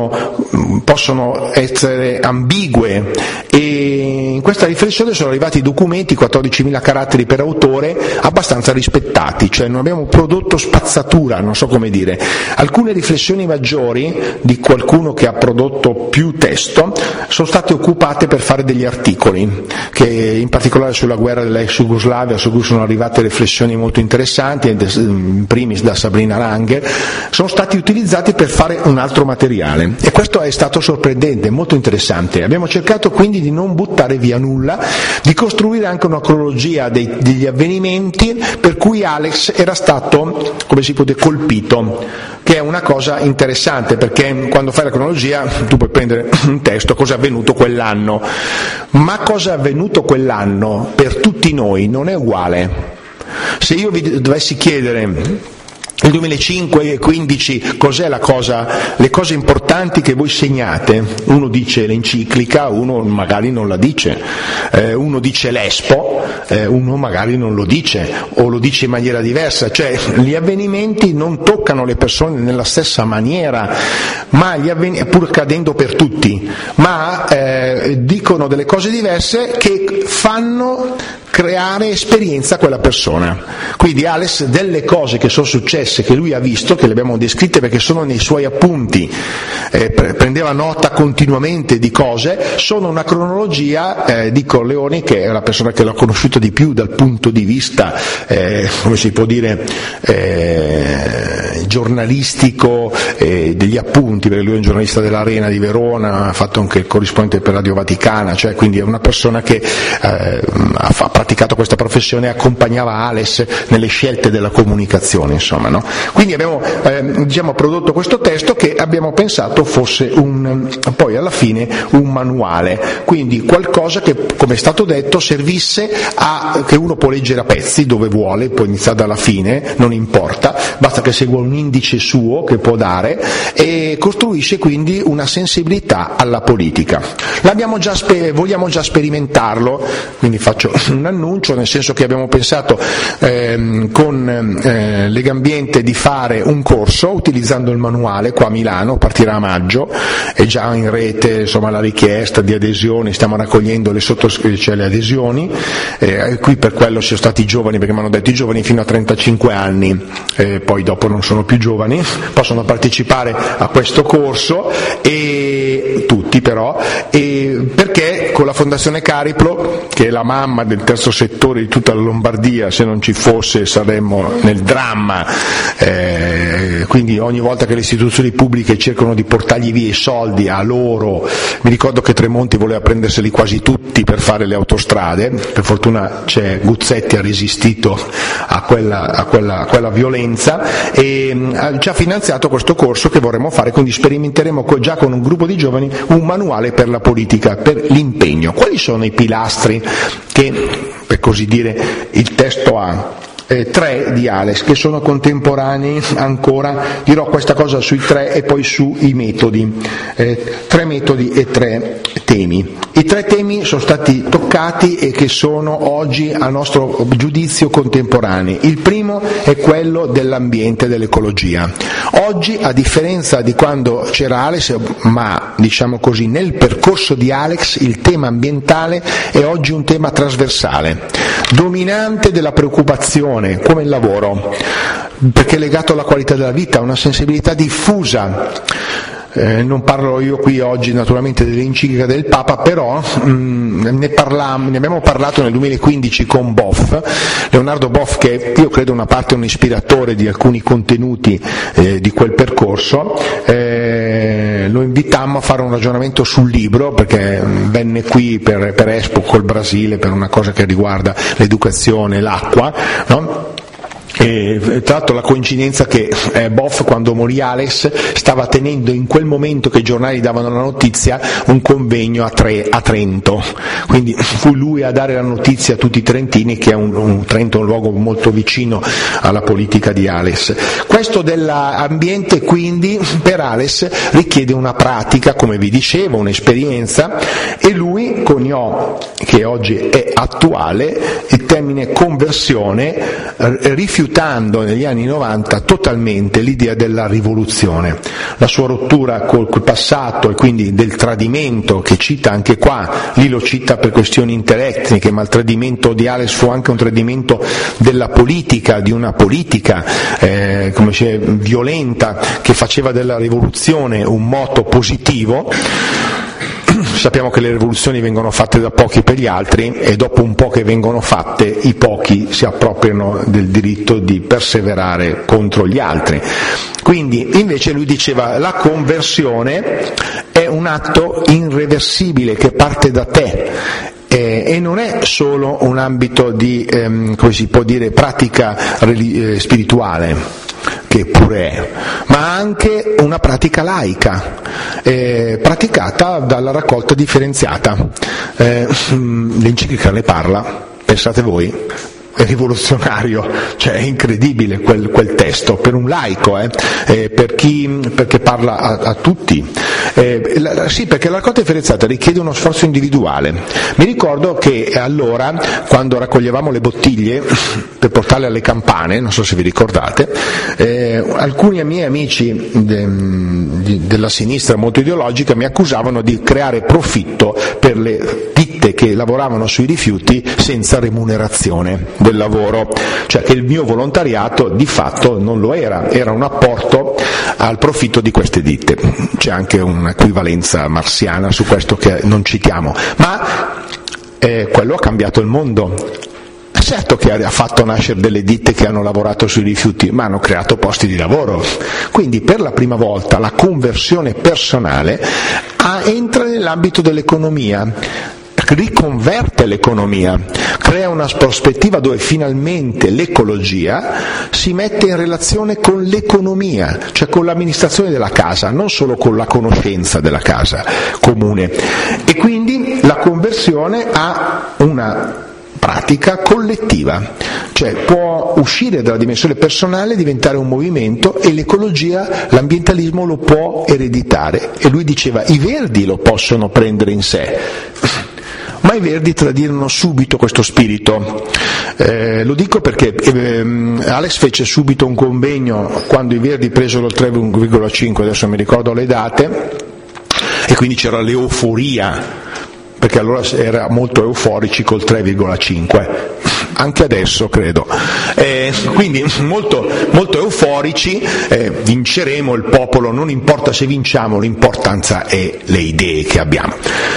possono essere ambigue, e in questa riflessione sono arrivati documenti, 14.000 caratteri per autore, abbastanza rispettati, cioè non abbiamo prodotto spazzatura, non so come dire. Alcune riflessioni maggiori di qualcuno che ha prodotto più testo sono state occupate per fare degli articoli, che in particolare sulla guerra dell'ex Jugoslavia, su cui sono arrivate riflessioni molto interessanti, in primis da Sabrina Langer, sono stati utilizzati per fare un altro materiale, e questo è stato sorprendente, molto interessante. Abbiamo cercato quindi di non buttare via nulla, di costruire anche una cronologia degli avvenimenti per cui Alex era stato, come si può dire, colpito, che è una cosa interessante, perché quando fai la cronologia tu puoi prendere un testo, cosa è avvenuto quell'anno, ma cosa è avvenuto quell'anno per tutti noi non è uguale. Se io vi dovessi chiedere il 2005 e 15 cos'è le cose importanti che voi segnate, uno dice l'enciclica, uno magari non la dice, uno dice l'Expo, uno magari non lo dice o lo dice in maniera diversa, cioè gli avvenimenti non toccano le persone nella stessa maniera, ma pur cadendo per tutti, ma dicono delle cose diverse che fanno creare esperienza a quella persona. Quindi Ales, delle cose che sono successe, che lui ha visto, che le abbiamo descritte perché sono nei suoi appunti, prendeva nota continuamente di cose, sono una cronologia di Corleoni, che è la persona che l'ho conosciuto di più dal punto di vista, come si può dire, giornalistico, degli appunti, perché lui è un giornalista dell'Arena di Verona, ha fatto anche il corrispondente per Radio Vaticana, cioè quindi è una persona che ha praticato questa professione e accompagnava Ales nelle scelte della comunicazione, insomma, no? Quindi abbiamo prodotto questo testo che abbiamo pensato fosse poi alla fine un manuale, quindi qualcosa che, come è stato detto, servisse che uno può leggere a pezzi dove vuole, può iniziare dalla fine, non importa, basta che segua un un indice suo che può dare, e costruisce quindi una sensibilità alla politica. Vogliamo già sperimentarlo, quindi faccio un annuncio, nel senso che abbiamo pensato con Legambiente di fare un corso utilizzando il manuale qua a Milano, partirà a maggio, è già in rete insomma la richiesta di adesioni, stiamo raccogliendo le adesioni, qui per quello siamo stati giovani, perché mi hanno detto i giovani fino a 35 anni, poi dopo non sono più giovani, possono partecipare a questo corso, e tutti però, perché con la Fondazione Cariplo, che è la mamma del terzo settore di tutta la Lombardia, se non ci fosse saremmo nel dramma, quindi ogni volta che le istituzioni pubbliche cercano di portargli via i soldi a loro, mi ricordo che Tremonti voleva prenderseli quasi tutti per fare le autostrade, per fortuna Guzzetti ha resistito a quella violenza e ci ha finanziato questo corso che vorremmo fare, quindi sperimenteremo già con un gruppo di giovani un manuale per la politica, per l'impegno. Quali sono i pilastri che, per così dire, il testo ha? 3 di Alex, che sono contemporanei ancora, dirò questa cosa sui 3 e poi sui metodi, 3 metodi e 3 temi. I 3 temi sono stati toccati e che sono oggi a nostro giudizio contemporanei. Il primo è quello dell'ambiente e dell'ecologia. Oggi, a differenza di quando c'era Alex, ma diciamo così nel percorso di Alex, il tema ambientale è oggi un tema trasversale, dominante della preoccupazione, come il lavoro, perché è legato alla qualità della vita, una sensibilità diffusa. Non parlo io qui oggi naturalmente dell'enciclica del Papa, però ne abbiamo parlato nel 2015 con Boff, Leonardo Boff, che io credo una parte un ispiratore di alcuni contenuti di quel percorso. Lo invitammo a fare un ragionamento sul libro, perché venne qui per Expo col Brasile per una cosa che riguarda l'educazione, l'acqua, no? E tra l'altro la coincidenza che Boff, quando morì Alex, stava tenendo in quel momento che i giornali davano la notizia un convegno a Trento, quindi fu lui a dare la notizia a tutti i trentini che Trento è un luogo molto vicino alla politica di Alex. Questo dell'ambiente quindi per Alex richiede una pratica, come vi dicevo, un'esperienza, e lui coniò, che oggi è attuale, il termine conversione, rifiutando negli anni 90 totalmente l'idea della rivoluzione, la sua rottura col passato e quindi del tradimento, che cita anche qua, lì lo cita per questioni interetniche, ma il tradimento di Alex fu anche un tradimento della politica, di una politica violenta, che faceva della rivoluzione un moto positivo. Sappiamo che le rivoluzioni vengono fatte da pochi per gli altri, e dopo un po' che vengono fatte i pochi si appropriano del diritto di perseverare contro gli altri. Quindi invece lui diceva: la conversione è un atto irreversibile che parte da te, e non è solo un ambito di, come si può dire, pratica spirituale, che pure è, ma anche una pratica laica, praticata dalla raccolta differenziata. L'enciclica ne parla, pensate voi, è rivoluzionario, cioè è incredibile quel testo per un laico, perché parla a tutti. Sì, perché la raccolta differenziata richiede uno sforzo individuale. Mi ricordo che allora, quando raccoglievamo le bottiglie per portarle alle campane, non so se vi ricordate, alcuni miei amici della sinistra molto ideologica mi accusavano di creare profitto per le ditte che lavoravano sui rifiuti senza remunerazione del lavoro, cioè che il mio volontariato di fatto non lo era un apporto al profitto di queste ditte. C'è anche un'equivalenza marxiana su questo che non citiamo, ma quello ha cambiato il mondo. Certo che ha fatto nascere delle ditte che hanno lavorato sui rifiuti, ma hanno creato posti di lavoro. Quindi per la prima volta la conversione personale entra nell'ambito dell'economia, riconverte l'economia, crea una prospettiva dove finalmente l'ecologia si mette in relazione con l'economia, cioè con l'amministrazione della casa, non solo con la conoscenza della casa comune. E quindi la conversione ha una pratica collettiva, cioè può uscire dalla dimensione personale e diventare un movimento, e l'ecologia, l'ambientalismo lo può ereditare. E lui diceva i Verdi lo possono prendere in sé, ma i Verdi tradirono subito questo spirito. Lo dico perché Alex fece subito un convegno quando i Verdi presero il 3,5, adesso non mi ricordo le date, e quindi c'era l'euforia, perché allora era molto euforici col 3,5, anche adesso credo, quindi molto, molto euforici, vinceremo, il popolo, non importa se vinciamo, l'importanza è le idee che abbiamo.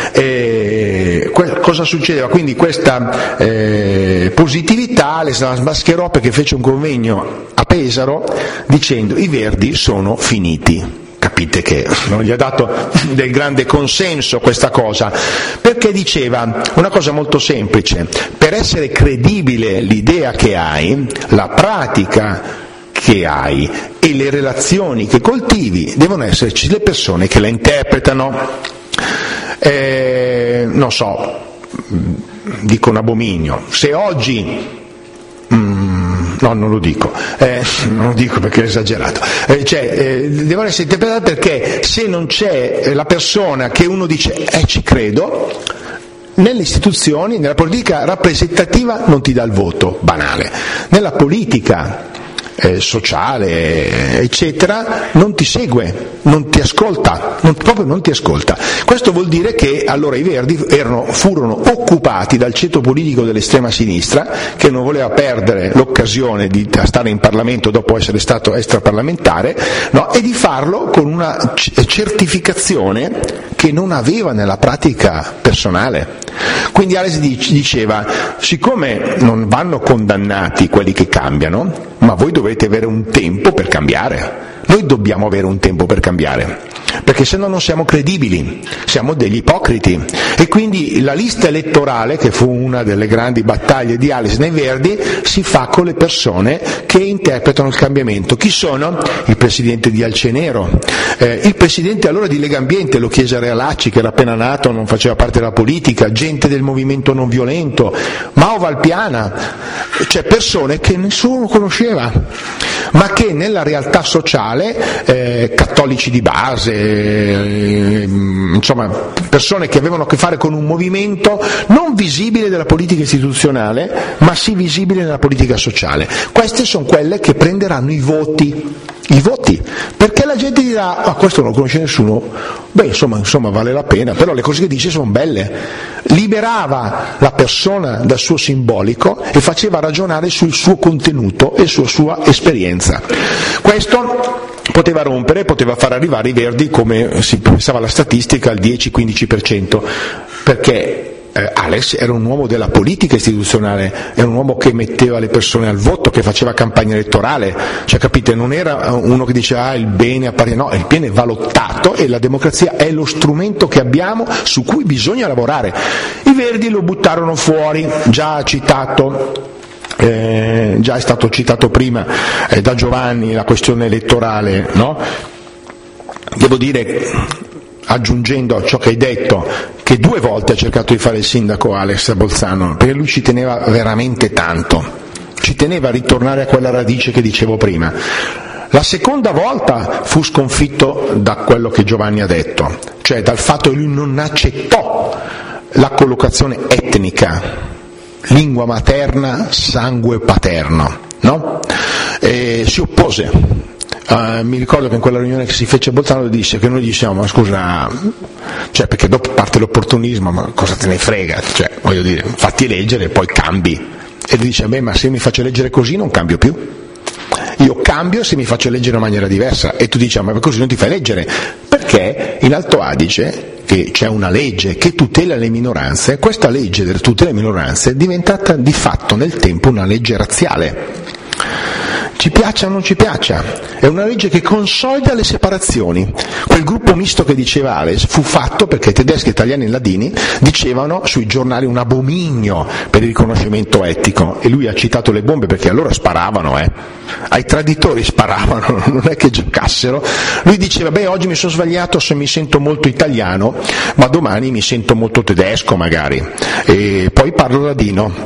Cosa succedeva? Quindi questa positività le smascherò, perché fece un convegno a Pesaro dicendo i Verdi sono finiti. Capite che non gli ha dato del grande consenso questa cosa, perché diceva una cosa molto semplice: per essere credibile l'idea che hai, la pratica che hai e le relazioni che coltivi, devono esserci le persone che la interpretano. Non so, dico un abominio, se oggi no, non lo dico perché è esagerato, devono essere interpretate, perché se non c'è la persona che uno dice ci credo, nelle istituzioni, nella politica rappresentativa non ti dà il voto, banale, nella politica sociale eccetera non ti segue, non ti ascolta, proprio non ti ascolta. Questo vuol dire che allora i Verdi furono occupati dal ceto politico dell'estrema sinistra, che non voleva perdere l'occasione di stare in Parlamento dopo essere stato extraparlamentare, no? E di farlo con una certificazione che non aveva nella pratica personale. Quindi Alex diceva: siccome non vanno condannati quelli che cambiano, ma voi dovete avere un tempo per cambiare. Noi dobbiamo avere un tempo per cambiare, perché se no non siamo credibili, siamo degli ipocriti. E quindi la lista elettorale, che fu una delle grandi battaglie di Alex nei Verdi, si fa con le persone che interpretano il cambiamento. Chi sono? Il presidente di Alcenero, il presidente allora di Legambiente, lo chiese a Realacci, che era appena nato, non faceva parte della politica, gente del movimento non violento, Mao Valpiana, cioè persone che nessuno conosceva, ma che nella realtà sociale, cattolici di base, insomma persone che avevano a che fare con un movimento non visibile della politica istituzionale, ma sì visibile nella politica sociale. Queste sono quelle che prenderanno i voti, perché la gente dirà: questo non lo conosce nessuno, insomma vale la pena, però le cose che dice sono belle. Liberava la persona dal suo simbolico e faceva ragionare sul suo contenuto e sulla sua esperienza. Questo poteva rompere, poteva far arrivare i Verdi, come si pensava la statistica, al 10-15%, perché Alex era un uomo della politica istituzionale, era un uomo che metteva le persone al voto, che faceva campagna elettorale, cioè capite, non era uno che diceva il bene appare, no, il bene va lottato e la democrazia è lo strumento che abbiamo su cui bisogna lavorare. I Verdi lo buttarono fuori, già è stato citato prima da Giovanni la questione elettorale, no? Devo dire, aggiungendo a ciò che hai detto, che 2 volte ha cercato di fare il sindaco Alex a Bolzano, perché lui ci teneva veramente tanto, ci teneva a ritornare a quella radice che dicevo prima. La seconda volta fu sconfitto da quello che Giovanni ha detto, cioè dal fatto che lui non accettò la collocazione etnica, lingua materna, sangue paterno, no? Si oppose. Mi ricordo che in quella riunione che si fece a Bolzano disse che noi diciamo: ma scusa, cioè, perché dopo parte l'opportunismo, ma cosa te ne frega, cioè, voglio dire, fatti eleggere e poi cambi. E lui dice: ma se mi faccio eleggere così non cambio più, io cambio se mi faccio eleggere in una maniera diversa. E tu dici: ma così non ti fai eleggere, perché in Alto Adige che c'è una legge che tutela le minoranze, questa legge della tutela delle minoranze è diventata di fatto nel tempo una legge razziale. Ci piaccia o non ci piaccia, è una legge che consolida le separazioni. Quel gruppo misto che diceva Alex fu fatto perché tedeschi, italiani e ladini dicevano sui giornali un abominio per il riconoscimento etnico, e lui ha citato le bombe perché allora sparavano, ai traditori sparavano, non è che giocassero. Lui diceva: oggi mi sono svegliato se mi sento molto italiano, ma domani mi sento molto tedesco magari, e poi parlo ladino.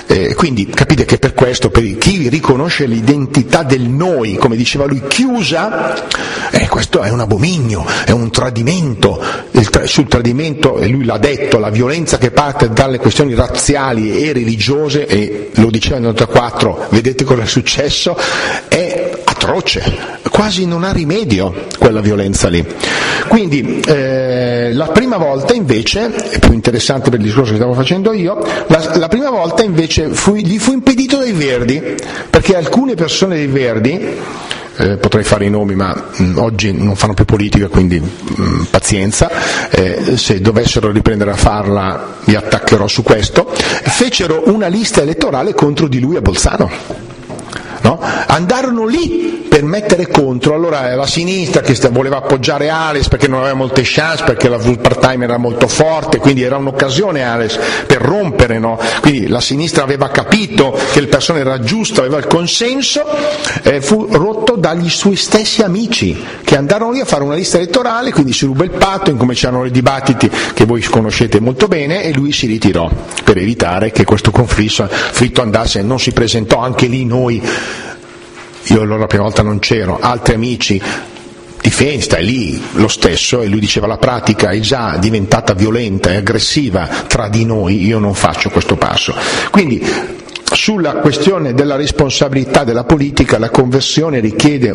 Quindi capite che per questo, per chi riconosce l'identità del noi, come diceva lui, chiusa, questo è un abominio, è un tradimento. Sul tradimento, e lui l'ha detto, la violenza che parte dalle questioni razziali e religiose, e lo diceva nel 1994, vedete cosa è successo, è atroce, quasi non ha rimedio quella violenza lì. Quindi la prima volta invece, è più interessante per il discorso che stavo facendo io, la prima volta invece gli fu impedito dai Verdi, perché alcune persone dei Verdi, potrei fare i nomi ma oggi non fanno più politica, quindi pazienza, se dovessero riprendere a farla mi attaccherò su questo, fecero una lista elettorale contro di lui a Bolzano. No? Andarono lì per mettere contro. Allora la sinistra che voleva appoggiare Ales perché non aveva molte chance, perché la part-time era molto forte, quindi era un'occasione Ales per rompere, no? Quindi la sinistra aveva capito che il persona era giusto, aveva il consenso, fu rotto dagli suoi stessi amici che andarono lì a fare una lista elettorale, quindi si ruba il patto, incominciarono i dibattiti che voi conoscete molto bene, e lui si ritirò per evitare che questo conflitto andasse. Non si presentò, anche lì noi, io allora la prima volta non c'ero, altri amici, difesa è lì lo stesso, e lui diceva la pratica è già diventata violenta e aggressiva tra di noi, io non faccio questo passo. Quindi sulla questione della responsabilità della politica la conversione richiede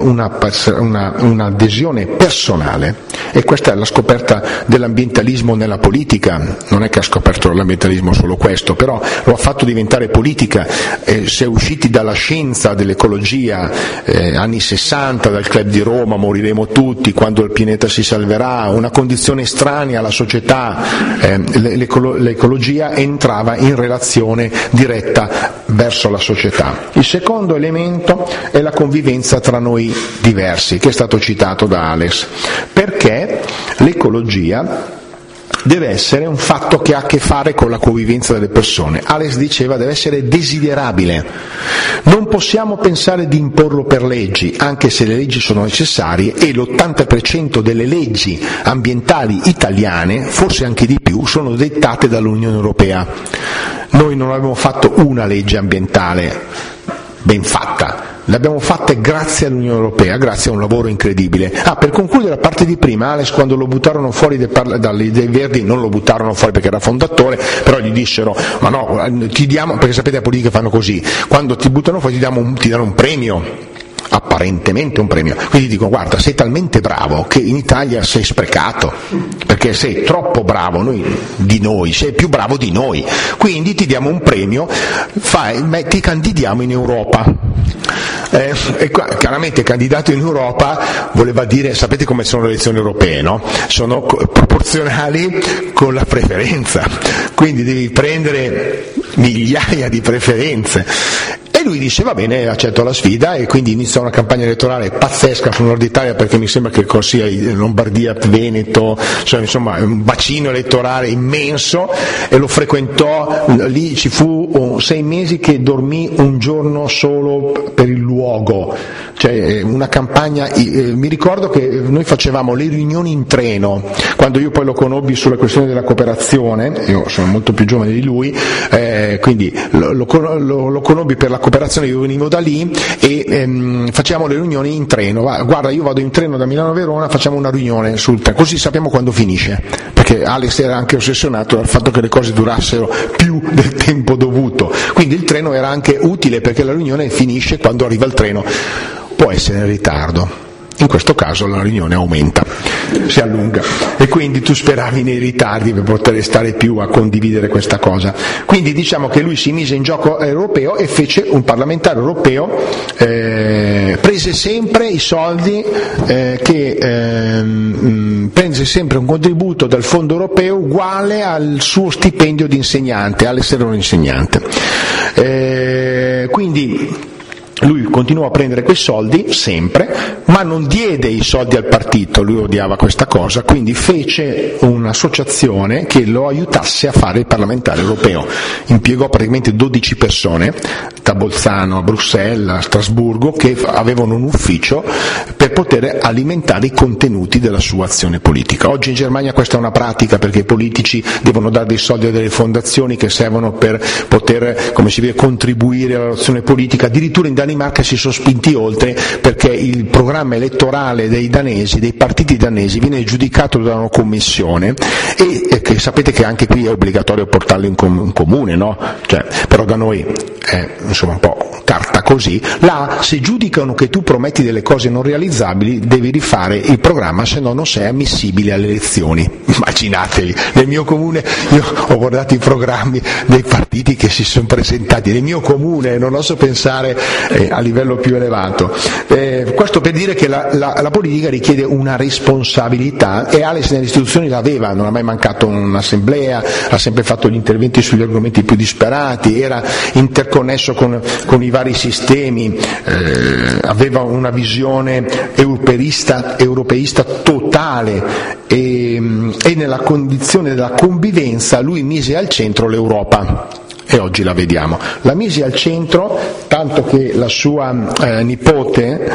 un'adesione personale, e questa è la scoperta dell'ambientalismo nella politica. Non è che ha scoperto l'ambientalismo solo questo, però lo ha fatto diventare politica. Si è usciti dalla scienza dell'ecologia, anni 60, dal Club di Roma, moriremo tutti, quando il pianeta si salverà, una condizione estranea alla società, l'ecologia entrava in relazione diretta verso la società. Il secondo elemento è la convivenza tra noi diversi, che è stato citato da Ales, perché l'ecologia deve essere un fatto che ha a che fare con la convivenza delle persone. Ales diceva deve essere desiderabile, non possiamo pensare di imporlo per leggi, anche se le leggi sono necessarie, e l'80% delle leggi ambientali italiane, forse anche di più, sono dettate dall'Unione Europea. Noi non abbiamo fatto una legge ambientale ben fatta, le abbiamo fatte grazie all'Unione Europea, grazie a un lavoro incredibile. Per concludere la parte di prima, Ales quando lo buttarono fuori dai Verdi, non lo buttarono fuori perché era fondatore, però gli dissero ma no, ti diamo, perché sapete la politica fanno così, quando ti buttano fuori ti danno un premio, apparentemente un premio, quindi dico guarda sei talmente bravo che in Italia sei sprecato, perché sei troppo bravo, sei più bravo di noi, quindi ti diamo un premio, ti candidiamo in Europa. E qua, chiaramente candidato in Europa voleva dire, sapete come sono le elezioni europee, no? Sono proporzionali con la preferenza, quindi devi prendere migliaia di preferenze. E lui dice va bene, accetto la sfida, e quindi inizia una campagna elettorale pazzesca sul nord Italia, perché mi sembra che sia Lombardia, Veneto, cioè insomma un bacino elettorale immenso, e lo frequentò. Lì ci fu 6 mesi che dormì un giorno solo per il luogo, cioè una campagna. Mi ricordo che noi facevamo le riunioni in treno, quando io poi lo conobbi sulla questione della cooperazione, io sono molto più giovane di lui, quindi lo conobbi per la cooperazione, io venivo da lì, e facciamo le riunioni in treno. Guarda, io vado in treno da Milano a Verona, facciamo una riunione sul treno, così sappiamo quando finisce, perché Alex era anche ossessionato dal fatto che le cose durassero più del tempo dovuto, quindi il treno era anche utile perché la riunione finisce quando arriva il treno, può essere in ritardo. In questo caso la riunione aumenta, si allunga, e quindi tu speravi nei ritardi per poter stare più a condividere questa cosa. Quindi diciamo che lui si mise in gioco europeo e fece un parlamentare europeo, prese sempre i soldi, prese sempre un contributo dal fondo europeo uguale al suo stipendio di insegnante, all'essere un insegnante. Quindi lui continuò a prendere quei soldi sempre, ma non diede i soldi al partito, lui odiava questa cosa, quindi fece un'associazione che lo aiutasse a fare il parlamentare europeo. Impiegò praticamente 12 persone, da Bolzano a Bruxelles, a Strasburgo, che avevano un ufficio per poter alimentare i contenuti della sua azione politica. Oggi in Germania questa è una pratica, perché i politici devono dare dei soldi a delle fondazioni che servono per poter, come si vede, contribuire all'azione politica. Addirittura in Danimarca si sono spinti oltre, perché il programma elettorale dei danesi, dei partiti danesi, viene giudicato da una commissione e che sapete che anche qui è obbligatorio portarlo in comune, no? Però da noi è un po' carta così. Là, se giudicano che tu prometti delle cose non realizzabili, devi rifare il programma, se no non sei ammissibile alle elezioni. Immaginatevi, nel mio comune, io ho guardato i programmi dei partiti che si sono presentati nel mio comune, non oso pensare a livello più elevato. Questo per dire che la politica richiede una responsabilità, e Ales nelle istituzioni l'aveva, non ha mai mancato un'assemblea, ha sempre fatto gli interventi sugli argomenti più disparati, era interconnesso con i vari sistemi, aveva una visione europeista totale, e nella condizione della convivenza lui mise al centro l'Europa. E oggi la vediamo. La mise al centro, tanto che la sua nipote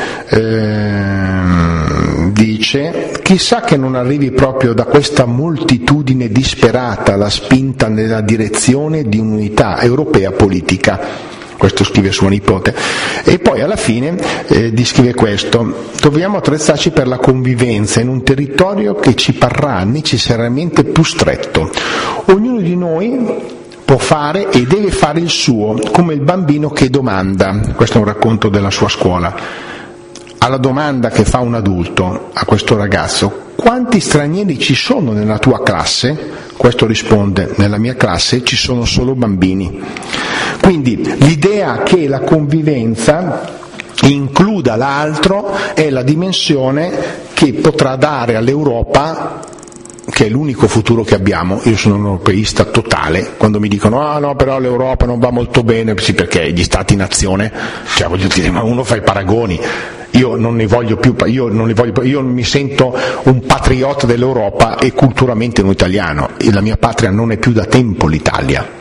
dice: chissà che non arrivi proprio da questa moltitudine disperata la spinta nella direzione di un'unità europea politica. Questo scrive sua nipote. E poi alla fine scrive questo: dobbiamo attrezzarci per la convivenza in un territorio che ci parrà necessariamente più stretto. Ognuno di noi può fare e deve fare il suo, come il bambino che domanda. Questo è un racconto della sua scuola. Alla domanda che fa un adulto a questo ragazzo: quanti stranieri ci sono nella tua classe? Questo risponde: nella mia classe ci sono solo bambini. Quindi l'idea che la convivenza includa l'altro è la dimensione che potrà dare all'Europa, che è l'unico futuro che abbiamo. Io sono un europeista totale. Quando mi dicono no, però l'Europa non va molto bene, sì, perché gli stati nazione, voglio dire, ma uno fa i paragoni. Io non ne voglio più, io mi sento un patriota dell'Europa e culturalmente un italiano, e la mia patria non è più da tempo l'Italia.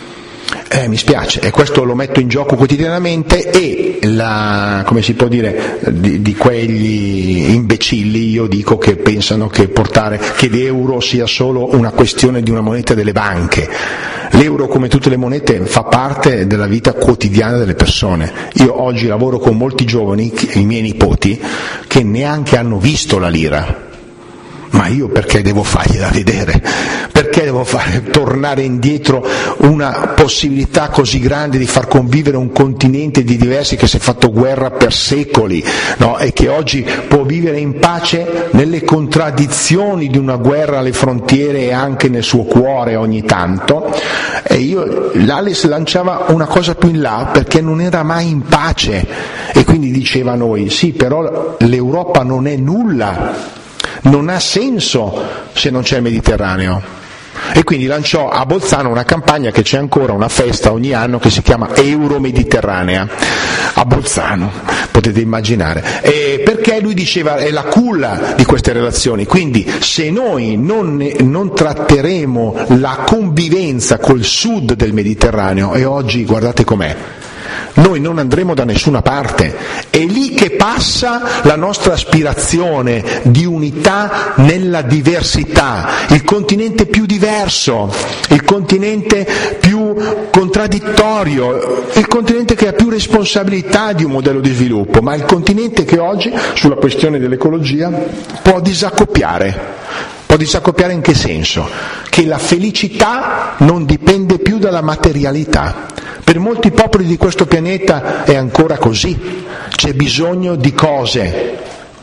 Mi spiace, e questo lo metto in gioco quotidianamente, e come si può dire, di quegli imbecilli, io dico, che pensano che l'euro sia solo una questione di una moneta delle banche. L'euro, come tutte le monete, fa parte della vita quotidiana delle persone. Io oggi lavoro con molti giovani, i miei nipoti, che neanche hanno visto la lira. Ma io perché devo fargliela vedere? Perché devo fare tornare indietro una possibilità così grande di far convivere un continente di diversi che si è fatto guerra per secoli, no? E che oggi può vivere in pace nelle contraddizioni di una guerra alle frontiere e anche nel suo cuore ogni tanto. E l'Ales lanciava una cosa più in là, perché non era mai in pace, e quindi diceva a noi: sì, però l'Europa non è nulla, non ha senso se non c'è il Mediterraneo. E quindi lanciò a Bolzano una campagna, che c'è ancora una festa ogni anno che si chiama Euromediterranea a Bolzano, potete immaginare, perché lui diceva è la culla di queste relazioni. Quindi se noi non tratteremo la convivenza col sud del Mediterraneo, e oggi guardate com'è, noi non andremo da nessuna parte. È lì che passa la nostra aspirazione di unità nella diversità, il continente più diverso, il continente più contraddittorio, il continente che ha più responsabilità di un modello di sviluppo, ma il continente che oggi, sulla questione dell'ecologia, può disaccoppiare. Può disaccoppiare in che senso? Che la felicità non dipende più dalla materialità. Per molti popoli di questo pianeta è ancora così, c'è bisogno di cose,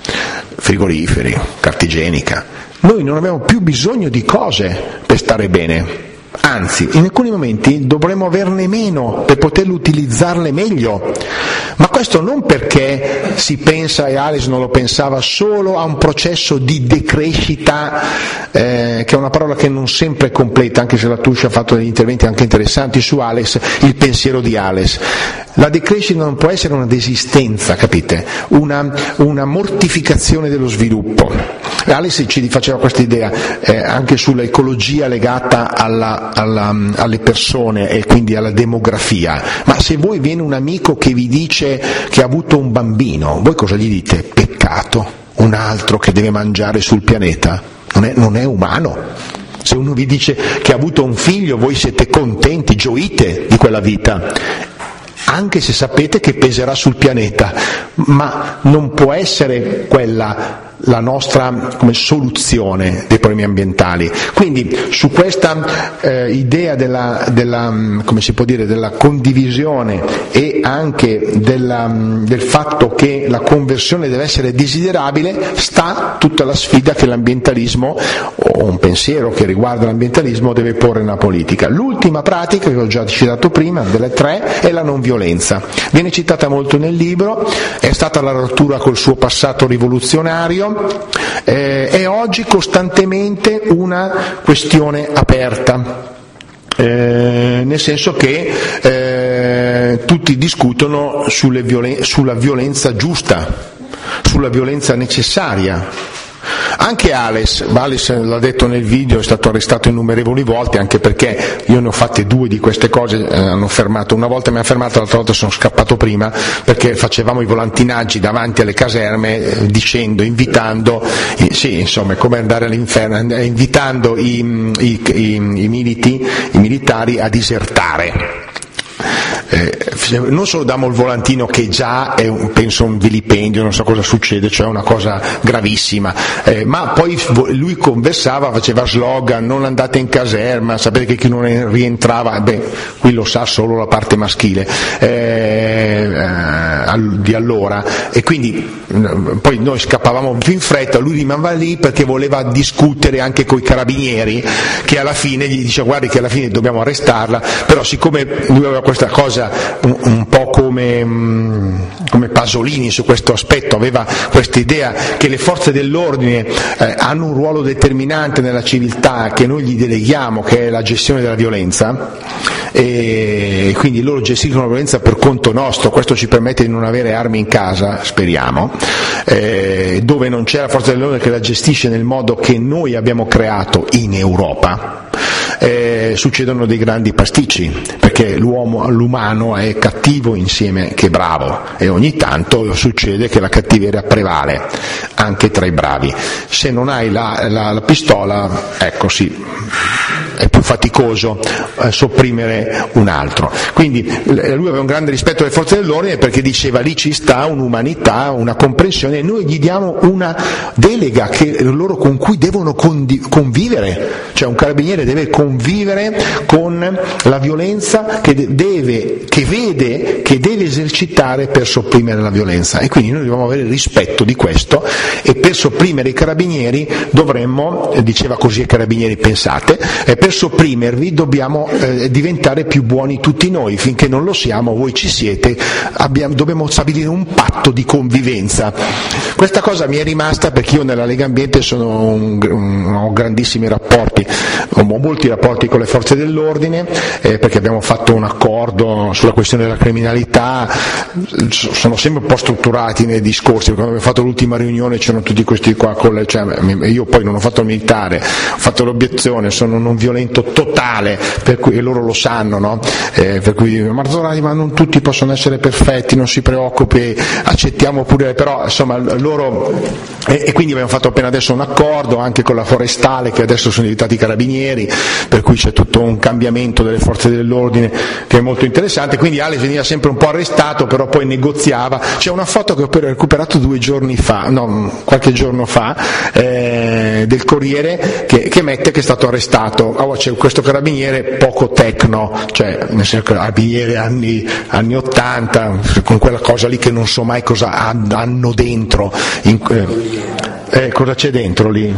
frigoriferi, carta igienica. Noi non abbiamo più bisogno di cose per stare bene. Anzi, in alcuni momenti dovremmo averne meno per poterlo utilizzarle meglio. Ma questo non perché si pensa, e Alice non lo pensava, solo a un processo di decrescita, che è una parola che non sempre è completa, anche se la Tush ha fatto degli interventi anche interessanti su Alice, il pensiero di Alice. La decrescita non può essere una desistenza, capite? Una mortificazione dello sviluppo. Alice ci faceva questa idea anche sull'ecologia legata alle persone e quindi alla demografia. Ma se voi viene un amico che vi dice che ha avuto un bambino, voi cosa gli dite? Peccato, un altro che deve mangiare sul pianeta? Non è umano. Se uno vi dice che ha avuto un figlio, voi siete contenti, gioite di quella vita, anche se sapete che peserà sul pianeta, ma non può essere quella la nostra soluzione dei problemi ambientali. Quindi su questa idea come si può dire, della condivisione e anche del fatto che la conversione deve essere desiderabile sta tutta la sfida che l'ambientalismo, o un pensiero che riguarda l'ambientalismo, deve porre nella politica. L'ultima pratica che ho già citato prima, delle tre, è la non violenza. Viene citata molto nel libro, è stata la rottura col suo passato rivoluzionario, è oggi costantemente una questione aperta, nel senso che tutti discutono sulla violenza giusta, sulla violenza necessaria. Anche Alice l'ha detto nel video, è stato arrestato innumerevoli volte, anche perché io ne ho fatte 2 di queste cose, hanno fermato, una volta mi ha fermato, l'altra volta sono scappato prima, perché facevamo i volantinaggi davanti alle caserme dicendo, invitando, sì, insomma, è come andare all'inferno, invitando i militari a disertare. Non solo dammo il volantino, che già è penso un vilipendio, non so cosa succede, cioè una cosa gravissima, ma poi lui conversava, faceva slogan, non andate in caserma, sapete che chi non rientrava, qui lo sa solo la parte maschile di allora, e quindi poi noi scappavamo più in fretta, lui rimaneva lì perché voleva discutere anche coi carabinieri, che alla fine gli dice guardi che alla fine dobbiamo arrestarla, però siccome lui aveva questa cosa un po' come Pasolini su questo aspetto, aveva questa idea che le forze dell'ordine hanno un ruolo determinante nella civiltà che noi gli deleghiamo, che è la gestione della violenza, e quindi loro gestiscono la violenza per conto nostro. Questo ci permette di non avere armi in casa, speriamo, dove non c'è la forza dell'ordine che la gestisce nel modo che noi abbiamo creato in Europa. Succedono dei grandi pasticci, perché l'umano è cattivo insieme che bravo, e ogni tanto succede che la cattiveria prevale anche tra i bravi. Se non hai la pistola, ecco sì, è più faticoso sopprimere un altro. Quindi lui aveva un grande rispetto alle forze dell'ordine, perché diceva lì ci sta un'umanità, una comprensione, e noi gli diamo una delega con cui devono convivere, cioè un carabiniere deve convivere con la violenza che deve esercitare per sopprimere la violenza, e quindi noi dobbiamo avere rispetto di questo, e per sopprimere i carabinieri dovremmo, diceva così ai carabinieri, pensate, per sopprimervi dobbiamo diventare più buoni tutti noi, finché non lo siamo, voi ci siete, dobbiamo stabilire un patto di convivenza. Questa cosa mi è rimasta, perché io nella Lega Ambiente ho grandissimi rapporti, ho molti rapporti con le forze dell'ordine, perché abbiamo fatto un accordo sulla questione della criminalità, sono sempre un po' strutturati nei discorsi, quando abbiamo fatto l'ultima riunione c'erano tutti questi qua, io poi non ho fatto il militare, ho fatto l'obiezione, sono non violento totale, per cui, e loro lo sanno, no? Per cui Marzorati, ma non tutti possono essere perfetti, non si preoccupi, accettiamo pure, però insomma loro, e quindi abbiamo fatto appena adesso un accordo anche con la Forestale, che adesso sono diventati carabinieri, per cui c'è tutto un cambiamento delle forze dell'ordine che è molto interessante. Quindi Alex veniva sempre un po' arrestato, però poi negoziava. C'è una foto che ho recuperato qualche giorno fa, del Corriere, che mette che è stato arrestato. C'è questo carabiniere poco tecno, cioè nel senso, carabiniere anni 80, con quella cosa lì che non so mai cosa hanno dentro. Cosa c'è dentro lì?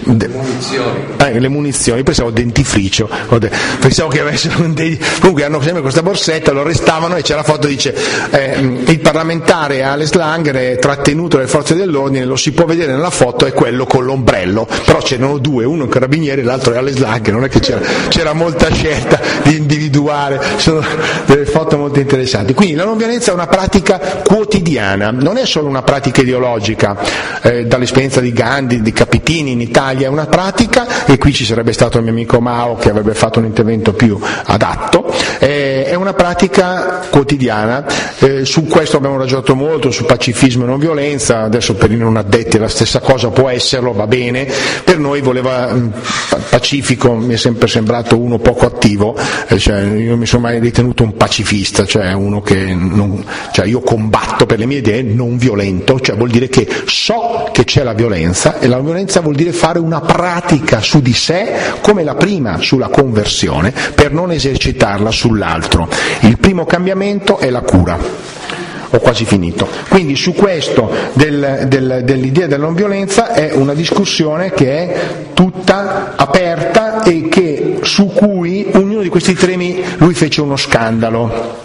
Le munizioni, pensavo dentifricio, pensavo che avessero comunque hanno sempre questa borsetta, lo arrestavano e c'è la foto, dice il parlamentare Alex Langer è trattenuto dalle forze dell'ordine, lo si può vedere nella foto, è quello con l'ombrello, però c'erano due, uno è un carabiniere e l'altro è Alex Langer, non è che c'era molta scelta di individuare, sono delle foto molto interessanti. Quindi la non violenza è una pratica quotidiana, non è solo una pratica ideologica, dall'esperienza di Gandhi, di Capitini in Italia, è una pratica, e qui ci sarebbe stato il mio amico Mao che avrebbe fatto un intervento più adatto, è una pratica quotidiana, su questo abbiamo ragionato molto, su pacifismo e non violenza, adesso per i non addetti la stessa cosa può esserlo, va bene, per noi voleva pacifico, mi è sempre sembrato uno poco attivo, cioè io mi sono mai ritenuto un pacifista, cioè uno che cioè io combatto per le mie idee, non violento, cioè vuol dire che so che c'è la violenza, e la violenza vuol dire fare una pratica su di sé come la prima sulla conversione, per non esercitarla sull'altro. Il primo cambiamento è la cura. Ho quasi finito. Quindi su questo dell'idea della non violenza è una discussione che è tutta aperta e su cui ognuno di questi temi lui fece uno scandalo.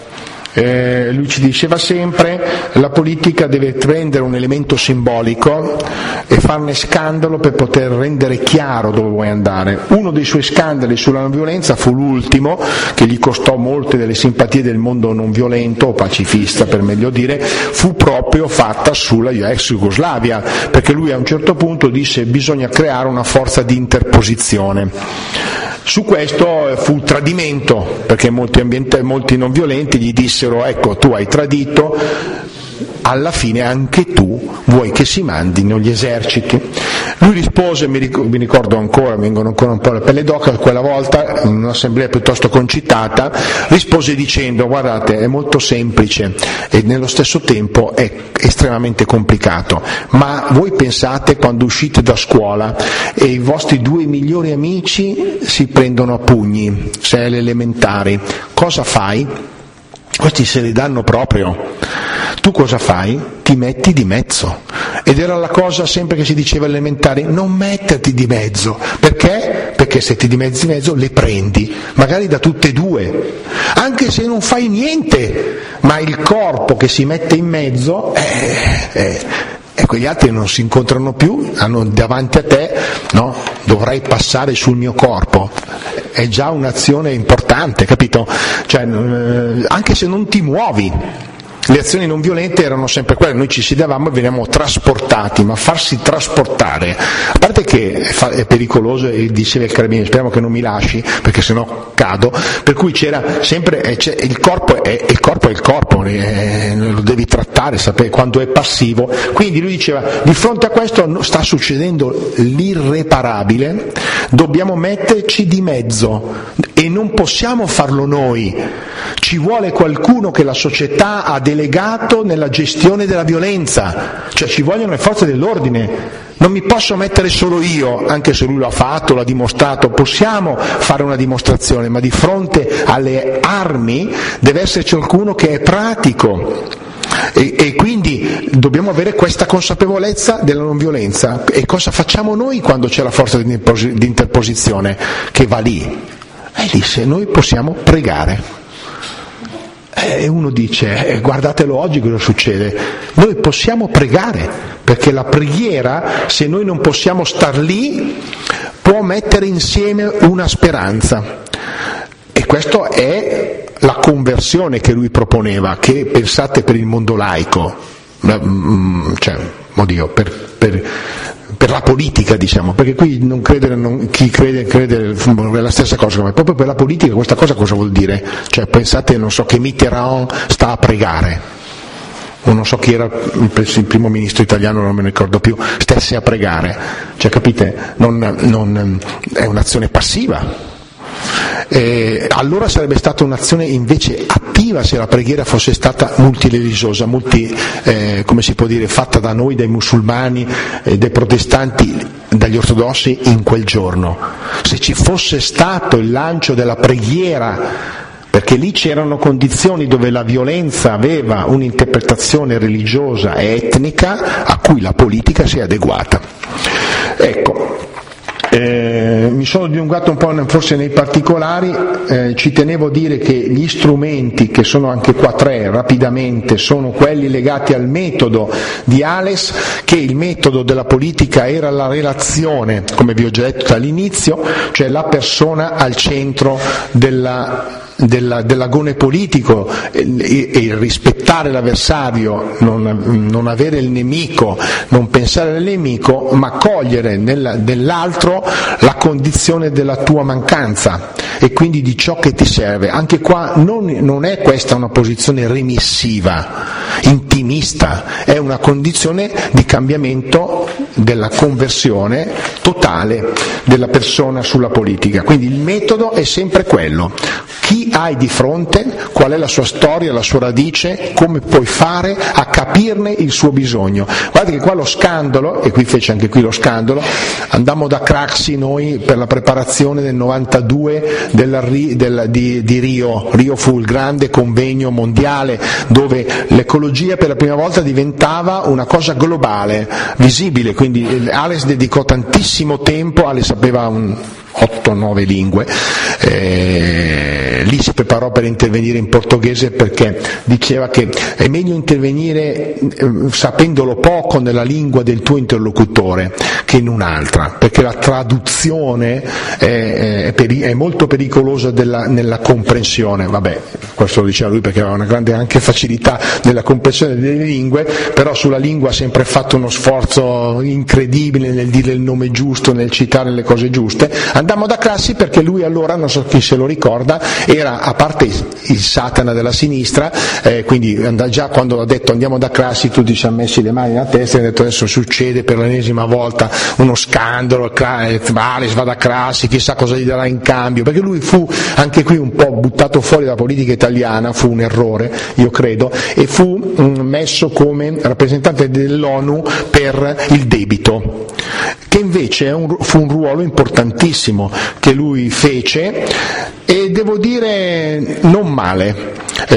Lui ci diceva sempre la politica deve prendere un elemento simbolico e farne scandalo per poter rendere chiaro dove vuoi andare. Uno dei suoi scandali sulla non violenza fu l'ultimo, che gli costò molte delle simpatie del mondo non violento o pacifista per meglio dire, fu proprio fatta sulla ex Jugoslavia, perché lui a un certo punto disse bisogna creare una forza di interposizione. Su questo fu tradimento, perché molti non violenti gli dissero ecco tu hai tradito, alla fine anche tu vuoi che si mandino gli eserciti. Lui rispose, mi ricordo ancora, vengono ancora un po' la pelle d'oca, quella volta in un'assemblea piuttosto concitata, rispose dicendo guardate è molto semplice e nello stesso tempo è estremamente complicato, ma voi pensate quando uscite da scuola e i vostri due migliori amici si prendono a pugni, se alle elementari, cosa fai? Questi se li danno proprio. Tu cosa fai? Ti metti di mezzo. Ed era la cosa sempre che si diceva alle elementari, non metterti di mezzo. Perché? Perché se ti metti di mezzo le prendi, magari da tutte e due, anche se non fai niente, ma il corpo che si mette in mezzo e quegli altri non si incontrano più, hanno davanti a te, no? Dovrai passare sul mio corpo. È già un'azione importante, capito? Cioè, anche se non ti muovi. Le azioni non violente erano sempre quelle, noi ci sedavamo e veniamo trasportati, ma farsi trasportare, a parte che è pericoloso, e diceva il carabiniere, speriamo che non mi lasci perché sennò cado, per cui c'era sempre, il corpo è il corpo, lo devi trattare, sapere quando è passivo, quindi lui diceva, di fronte a questo sta succedendo l'irreparabile, dobbiamo metterci di mezzo e non possiamo farlo noi, ci vuole qualcuno che la società ha delegato nella gestione della violenza, cioè ci vogliono le forze dell'ordine, non mi posso mettere solo io, anche se lui l'ha fatto, l'ha dimostrato, possiamo fare una dimostrazione, ma di fronte alle armi deve esserci qualcuno che è pratico. E quindi dobbiamo avere questa consapevolezza della non violenza. E cosa facciamo noi quando c'è la forza di interposizione che va lì? Lì se noi possiamo pregare. E uno dice, guardatelo oggi cosa succede, noi possiamo pregare, perché la preghiera, se noi non possiamo star lì, può mettere insieme una speranza. E questa è la conversione che lui proponeva, che pensate per il mondo laico, cioè, oddio, per la politica, diciamo, perché qui non credere, chi crede è la stessa cosa, ma proprio per la politica questa cosa cosa vuol dire? Cioè pensate, non so, che Mitterrand sta a pregare, o non so chi era il primo ministro italiano, non me ne ricordo più, stesse a pregare, cioè capite, non è un'azione passiva. Allora sarebbe stata un'azione invece attiva se la preghiera fosse stata multireligiosa, come si può dire, fatta da noi, dai musulmani, dai protestanti, dagli ortodossi in quel giorno. Se ci fosse stato il lancio della preghiera perché lì c'erano condizioni dove la violenza aveva un'interpretazione religiosa e etnica a cui la politica si è adeguata. Ecco, mi sono dilungato un po' forse nei particolari, ci tenevo a dire che gli strumenti, che sono anche qua 3 rapidamente, sono quelli legati al metodo di Ales, che il metodo della politica era la relazione, come vi ho già detto all'inizio, cioè la persona al centro dell'agone politico, e rispettare l'avversario, non avere il nemico, non pensare al nemico, ma cogliere nell'altro la condizione della tua mancanza e quindi di ciò che ti serve. Anche qua non è questa una posizione remissiva, intimista, è una condizione di cambiamento, della conversione totale della persona sulla politica. Quindi il metodo è sempre quello: chi hai di fronte, qual è la sua storia, la sua radice, come puoi fare a capirne il suo bisogno. Guardate che qua lo scandalo, e qui fece anche qui lo scandalo, andammo da Craxi noi per la preparazione del 92 di Rio. Rio fu il grande convegno mondiale dove l'ecologia per la prima volta diventava una cosa globale, visibile, quindi Ales dedicò tantissimo tempo, Ales sapeva 8-9 lingue, lì si preparò per intervenire in portoghese perché diceva che è meglio intervenire sapendolo poco nella lingua del tuo interlocutore che in un'altra, perché la traduzione è molto pericolosa nella comprensione. Vabbè, questo lo diceva lui perché aveva una grande anche facilità nella comprensione delle lingue, però sulla lingua ha sempre fatto uno sforzo incredibile nel dire il nome giusto, nel citare le cose giuste. Andammo da Craxi perché lui allora, non so chi se lo ricorda, era, a parte il Satana della sinistra, quindi già quando ha detto andiamo da Craxi tutti ci hanno messi le mani nella testa e hanno detto adesso succede per l'ennesima volta uno scandalo, Ales va da Craxi, chissà cosa gli darà in cambio, perché lui fu anche qui un po' buttato fuori dalla politica italiana, fu un errore io credo, e fu messo come rappresentante dell'ONU per il debito, che invece fu un ruolo importantissimo che lui fece, e devo dire non male,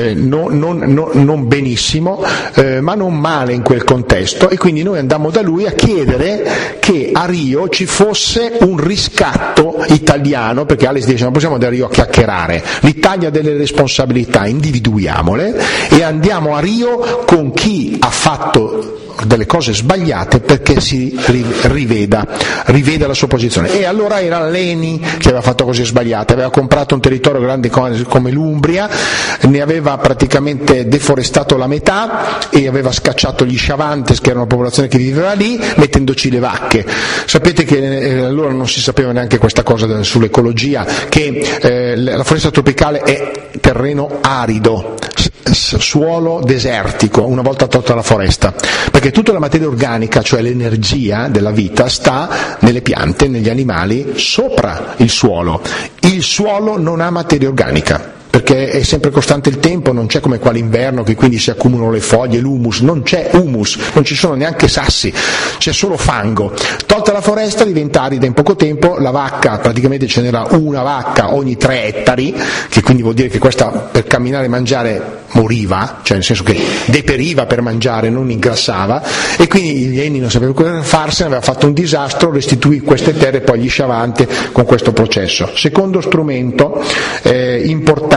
non benissimo, ma non male in quel contesto, e quindi noi andammo da lui a chiedere che a Rio ci fosse un riscatto italiano, perché Ales dice non possiamo andare a Rio a chiacchierare, l'Italia ha delle responsabilità, individuiamole e andiamo a Rio con chi ha fatto delle cose sbagliate perché si riveda la sua posizione. E allora era l'ENI che aveva fatto cose sbagliate, aveva comprato un territorio grande come l'Umbria, ne aveva praticamente deforestato la metà e aveva scacciato gli Chavantes, che era una popolazione che viveva lì, mettendoci le vacche. Sapete che allora non si sapeva neanche questa cosa sull'ecologia, che la foresta tropicale è terreno arido, suolo desertico una volta tolta la foresta, perché tutta la materia organica, cioè l'energia della vita, sta nelle piante, negli animali, sopra il suolo. Il suolo non ha materia organica, perché è sempre costante il tempo, non c'è come qua l'inverno che quindi si accumulano le foglie, l'humus, non c'è humus, non ci sono neanche sassi, c'è solo fango. Tolta la foresta diventa arida in poco tempo, la vacca, praticamente ce n'era una vacca ogni 3 ettari, che quindi vuol dire che questa per camminare e mangiare moriva, cioè nel senso che deperiva per mangiare, non ingrassava, e quindi gli Eni non sapevano cosa farsene, aveva fatto un disastro, restituì queste terre poi gli Chavantes con questo processo. Secondo strumento importante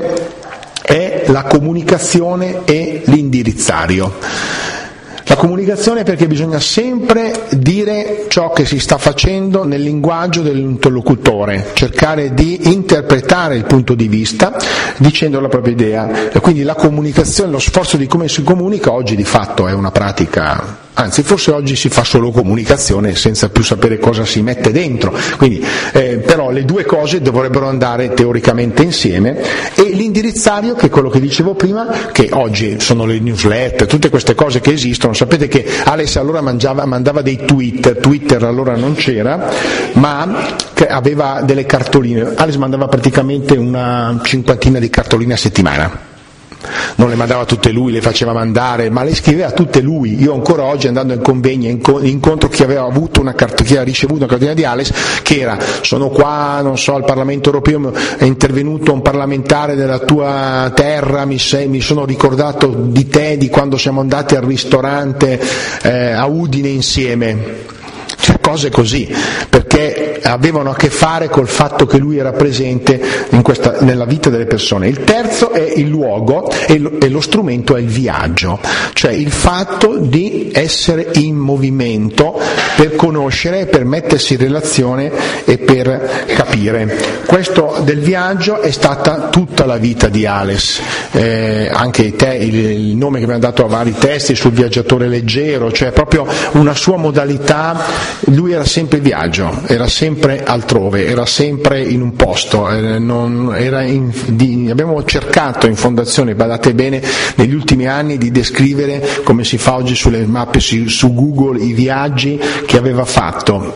è la comunicazione e l'indirizzario. La comunicazione, perché bisogna sempre dire ciò che si sta facendo nel linguaggio dell'interlocutore, cercare di interpretare il punto di vista dicendo la propria idea. E quindi la comunicazione, lo sforzo di come si comunica oggi di fatto è una pratica, anzi forse oggi si fa solo comunicazione senza più sapere cosa si mette dentro, quindi, però le due cose dovrebbero andare teoricamente insieme. E l'indirizzario, che è quello che dicevo prima, che oggi sono le newsletter, tutte queste cose che esistono. Sapete che Ales allora mandava dei Twitter allora non c'era, ma che aveva delle cartoline. Ales mandava praticamente una 50 di cartoline a settimana. non le mandava tutte lui, le faceva mandare, ma le scriveva tutte lui. Io ancora oggi, andando in convegni, incontro chi aveva avuto chi ha ricevuto una cartolina di ALES, che era: sono qua, non so, al Parlamento europeo, è intervenuto un parlamentare della tua terra, mi sono ricordato di te, di quando siamo andati al ristorante a Udine insieme. Cioè, cose così, perché avevano a che fare col fatto che lui era presente nella vita delle persone. Il terzo è il luogo e lo strumento è il viaggio, cioè il fatto di essere in movimento per conoscere, per mettersi in relazione e per capire. Questo del viaggio è stata tutta la vita di Ales, anche te, il nome che abbiamo dato a vari testi sul viaggiatore leggero, cioè proprio una sua modalità. Lui era sempre in viaggio, era sempre altrove, era sempre in un posto, abbiamo cercato in fondazione, badate bene, negli ultimi anni di descrivere, come si fa oggi sulle mappe su Google, i viaggi che aveva fatto.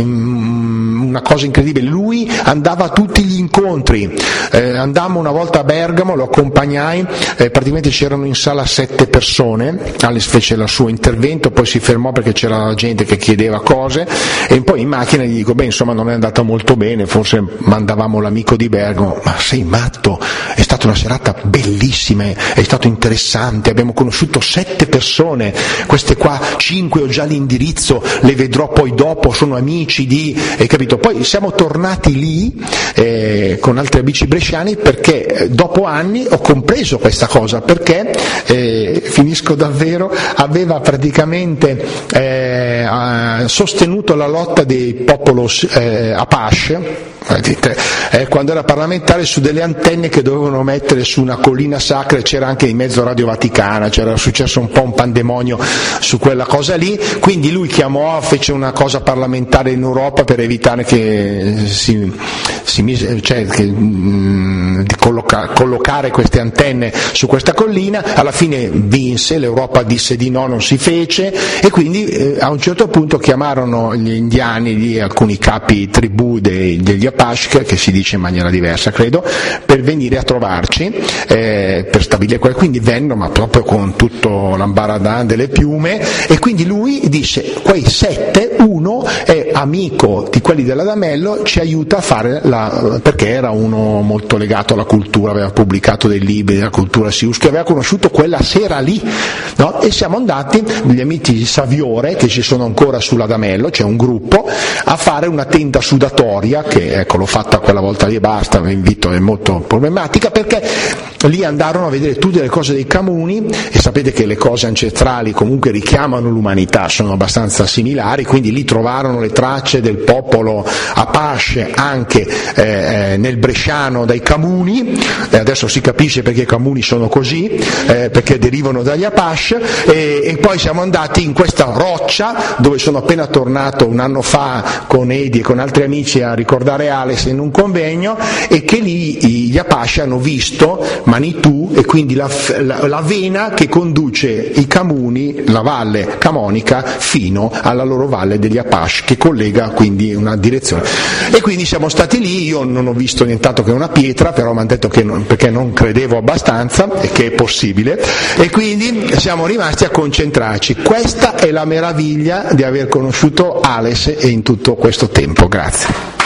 Una cosa incredibile, lui andava a tutti gli incontri, andammo una volta a Bergamo, lo accompagnai, praticamente c'erano in sala 7 persone, Ales fece il suo intervento, poi si fermò perché c'era la gente che chiedeva cose, e poi in macchina gli dico: beh, insomma, non è andata molto bene, forse mandavamo l'amico di Bergamo. Ma sei matto? È stata una serata bellissima, è stato interessante, abbiamo conosciuto 7 persone, queste qua 5 ho già l'indirizzo, le vedrò poi dopo, sono amici di... hai capito? Poi siamo tornati lì con altri amici bresciani, perché dopo anni ho compreso questa cosa, perché finisco davvero, aveva praticamente sostenuto la lotta dei popolo Apache, quando era parlamentare, su delle antenne che dovevano mettere su una collina sacra, e c'era anche in mezzo Radio Vaticana, c'era successo un po' un pandemonio su quella cosa lì, quindi lui fece una cosa parlamentare in Europa per evitare che di collocare queste antenne su questa collina. Alla fine vinse, l'Europa disse di no, non si fece, e quindi a un certo punto chiamarono gli indiani di alcuni capi tribù degli Apache, che si dice in maniera diversa credo, per venire a trovarci, per stabilire quindi vennero, ma proprio con tutto l'ambaradan delle piume, e quindi lui disse: quei 7, uno è amico di quelli dell'Adamello, ci aiuta a fare perché era uno molto legato alla cultura, aveva pubblicato dei libri della cultura Sius che aveva conosciuto quella sera lì, no? E siamo andati, gli amici di Saviore, che ci sono ancora sull'Adamello, c'è un gruppo, a fare una tenda sudatoria, che ecco, l'ho fatta quella volta lì e basta, vi invito, è molto problematica, perché lì andarono a vedere tutte le cose dei Camuni, e sapete che le cose ancestrali comunque richiamano l'umanità, sono abbastanza similari, quindi lì trovarono le tracce del popolo Apache anche nel bresciano dai Camuni, adesso si capisce perché i Camuni sono così, perché derivano dagli Apache, e poi siamo andati in questa roccia dove sono appena tornato un anno fa con Edi e con altri amici a ricordare Ales in un convegno, e che lì gli Apache hanno visto Manitou, e quindi la vena che conduce i Camuni, la valle camonica, fino alla loro valle degli Apache, che collega quindi una direzione. E quindi siamo stati lì, io non ho visto nient'altro che una pietra, però mi hanno detto che perché non credevo abbastanza e che è possibile, e quindi siamo rimasti a concentrarci. Questa è la meraviglia di aver conosciuto Ales in tutto questo tempo. Grazie.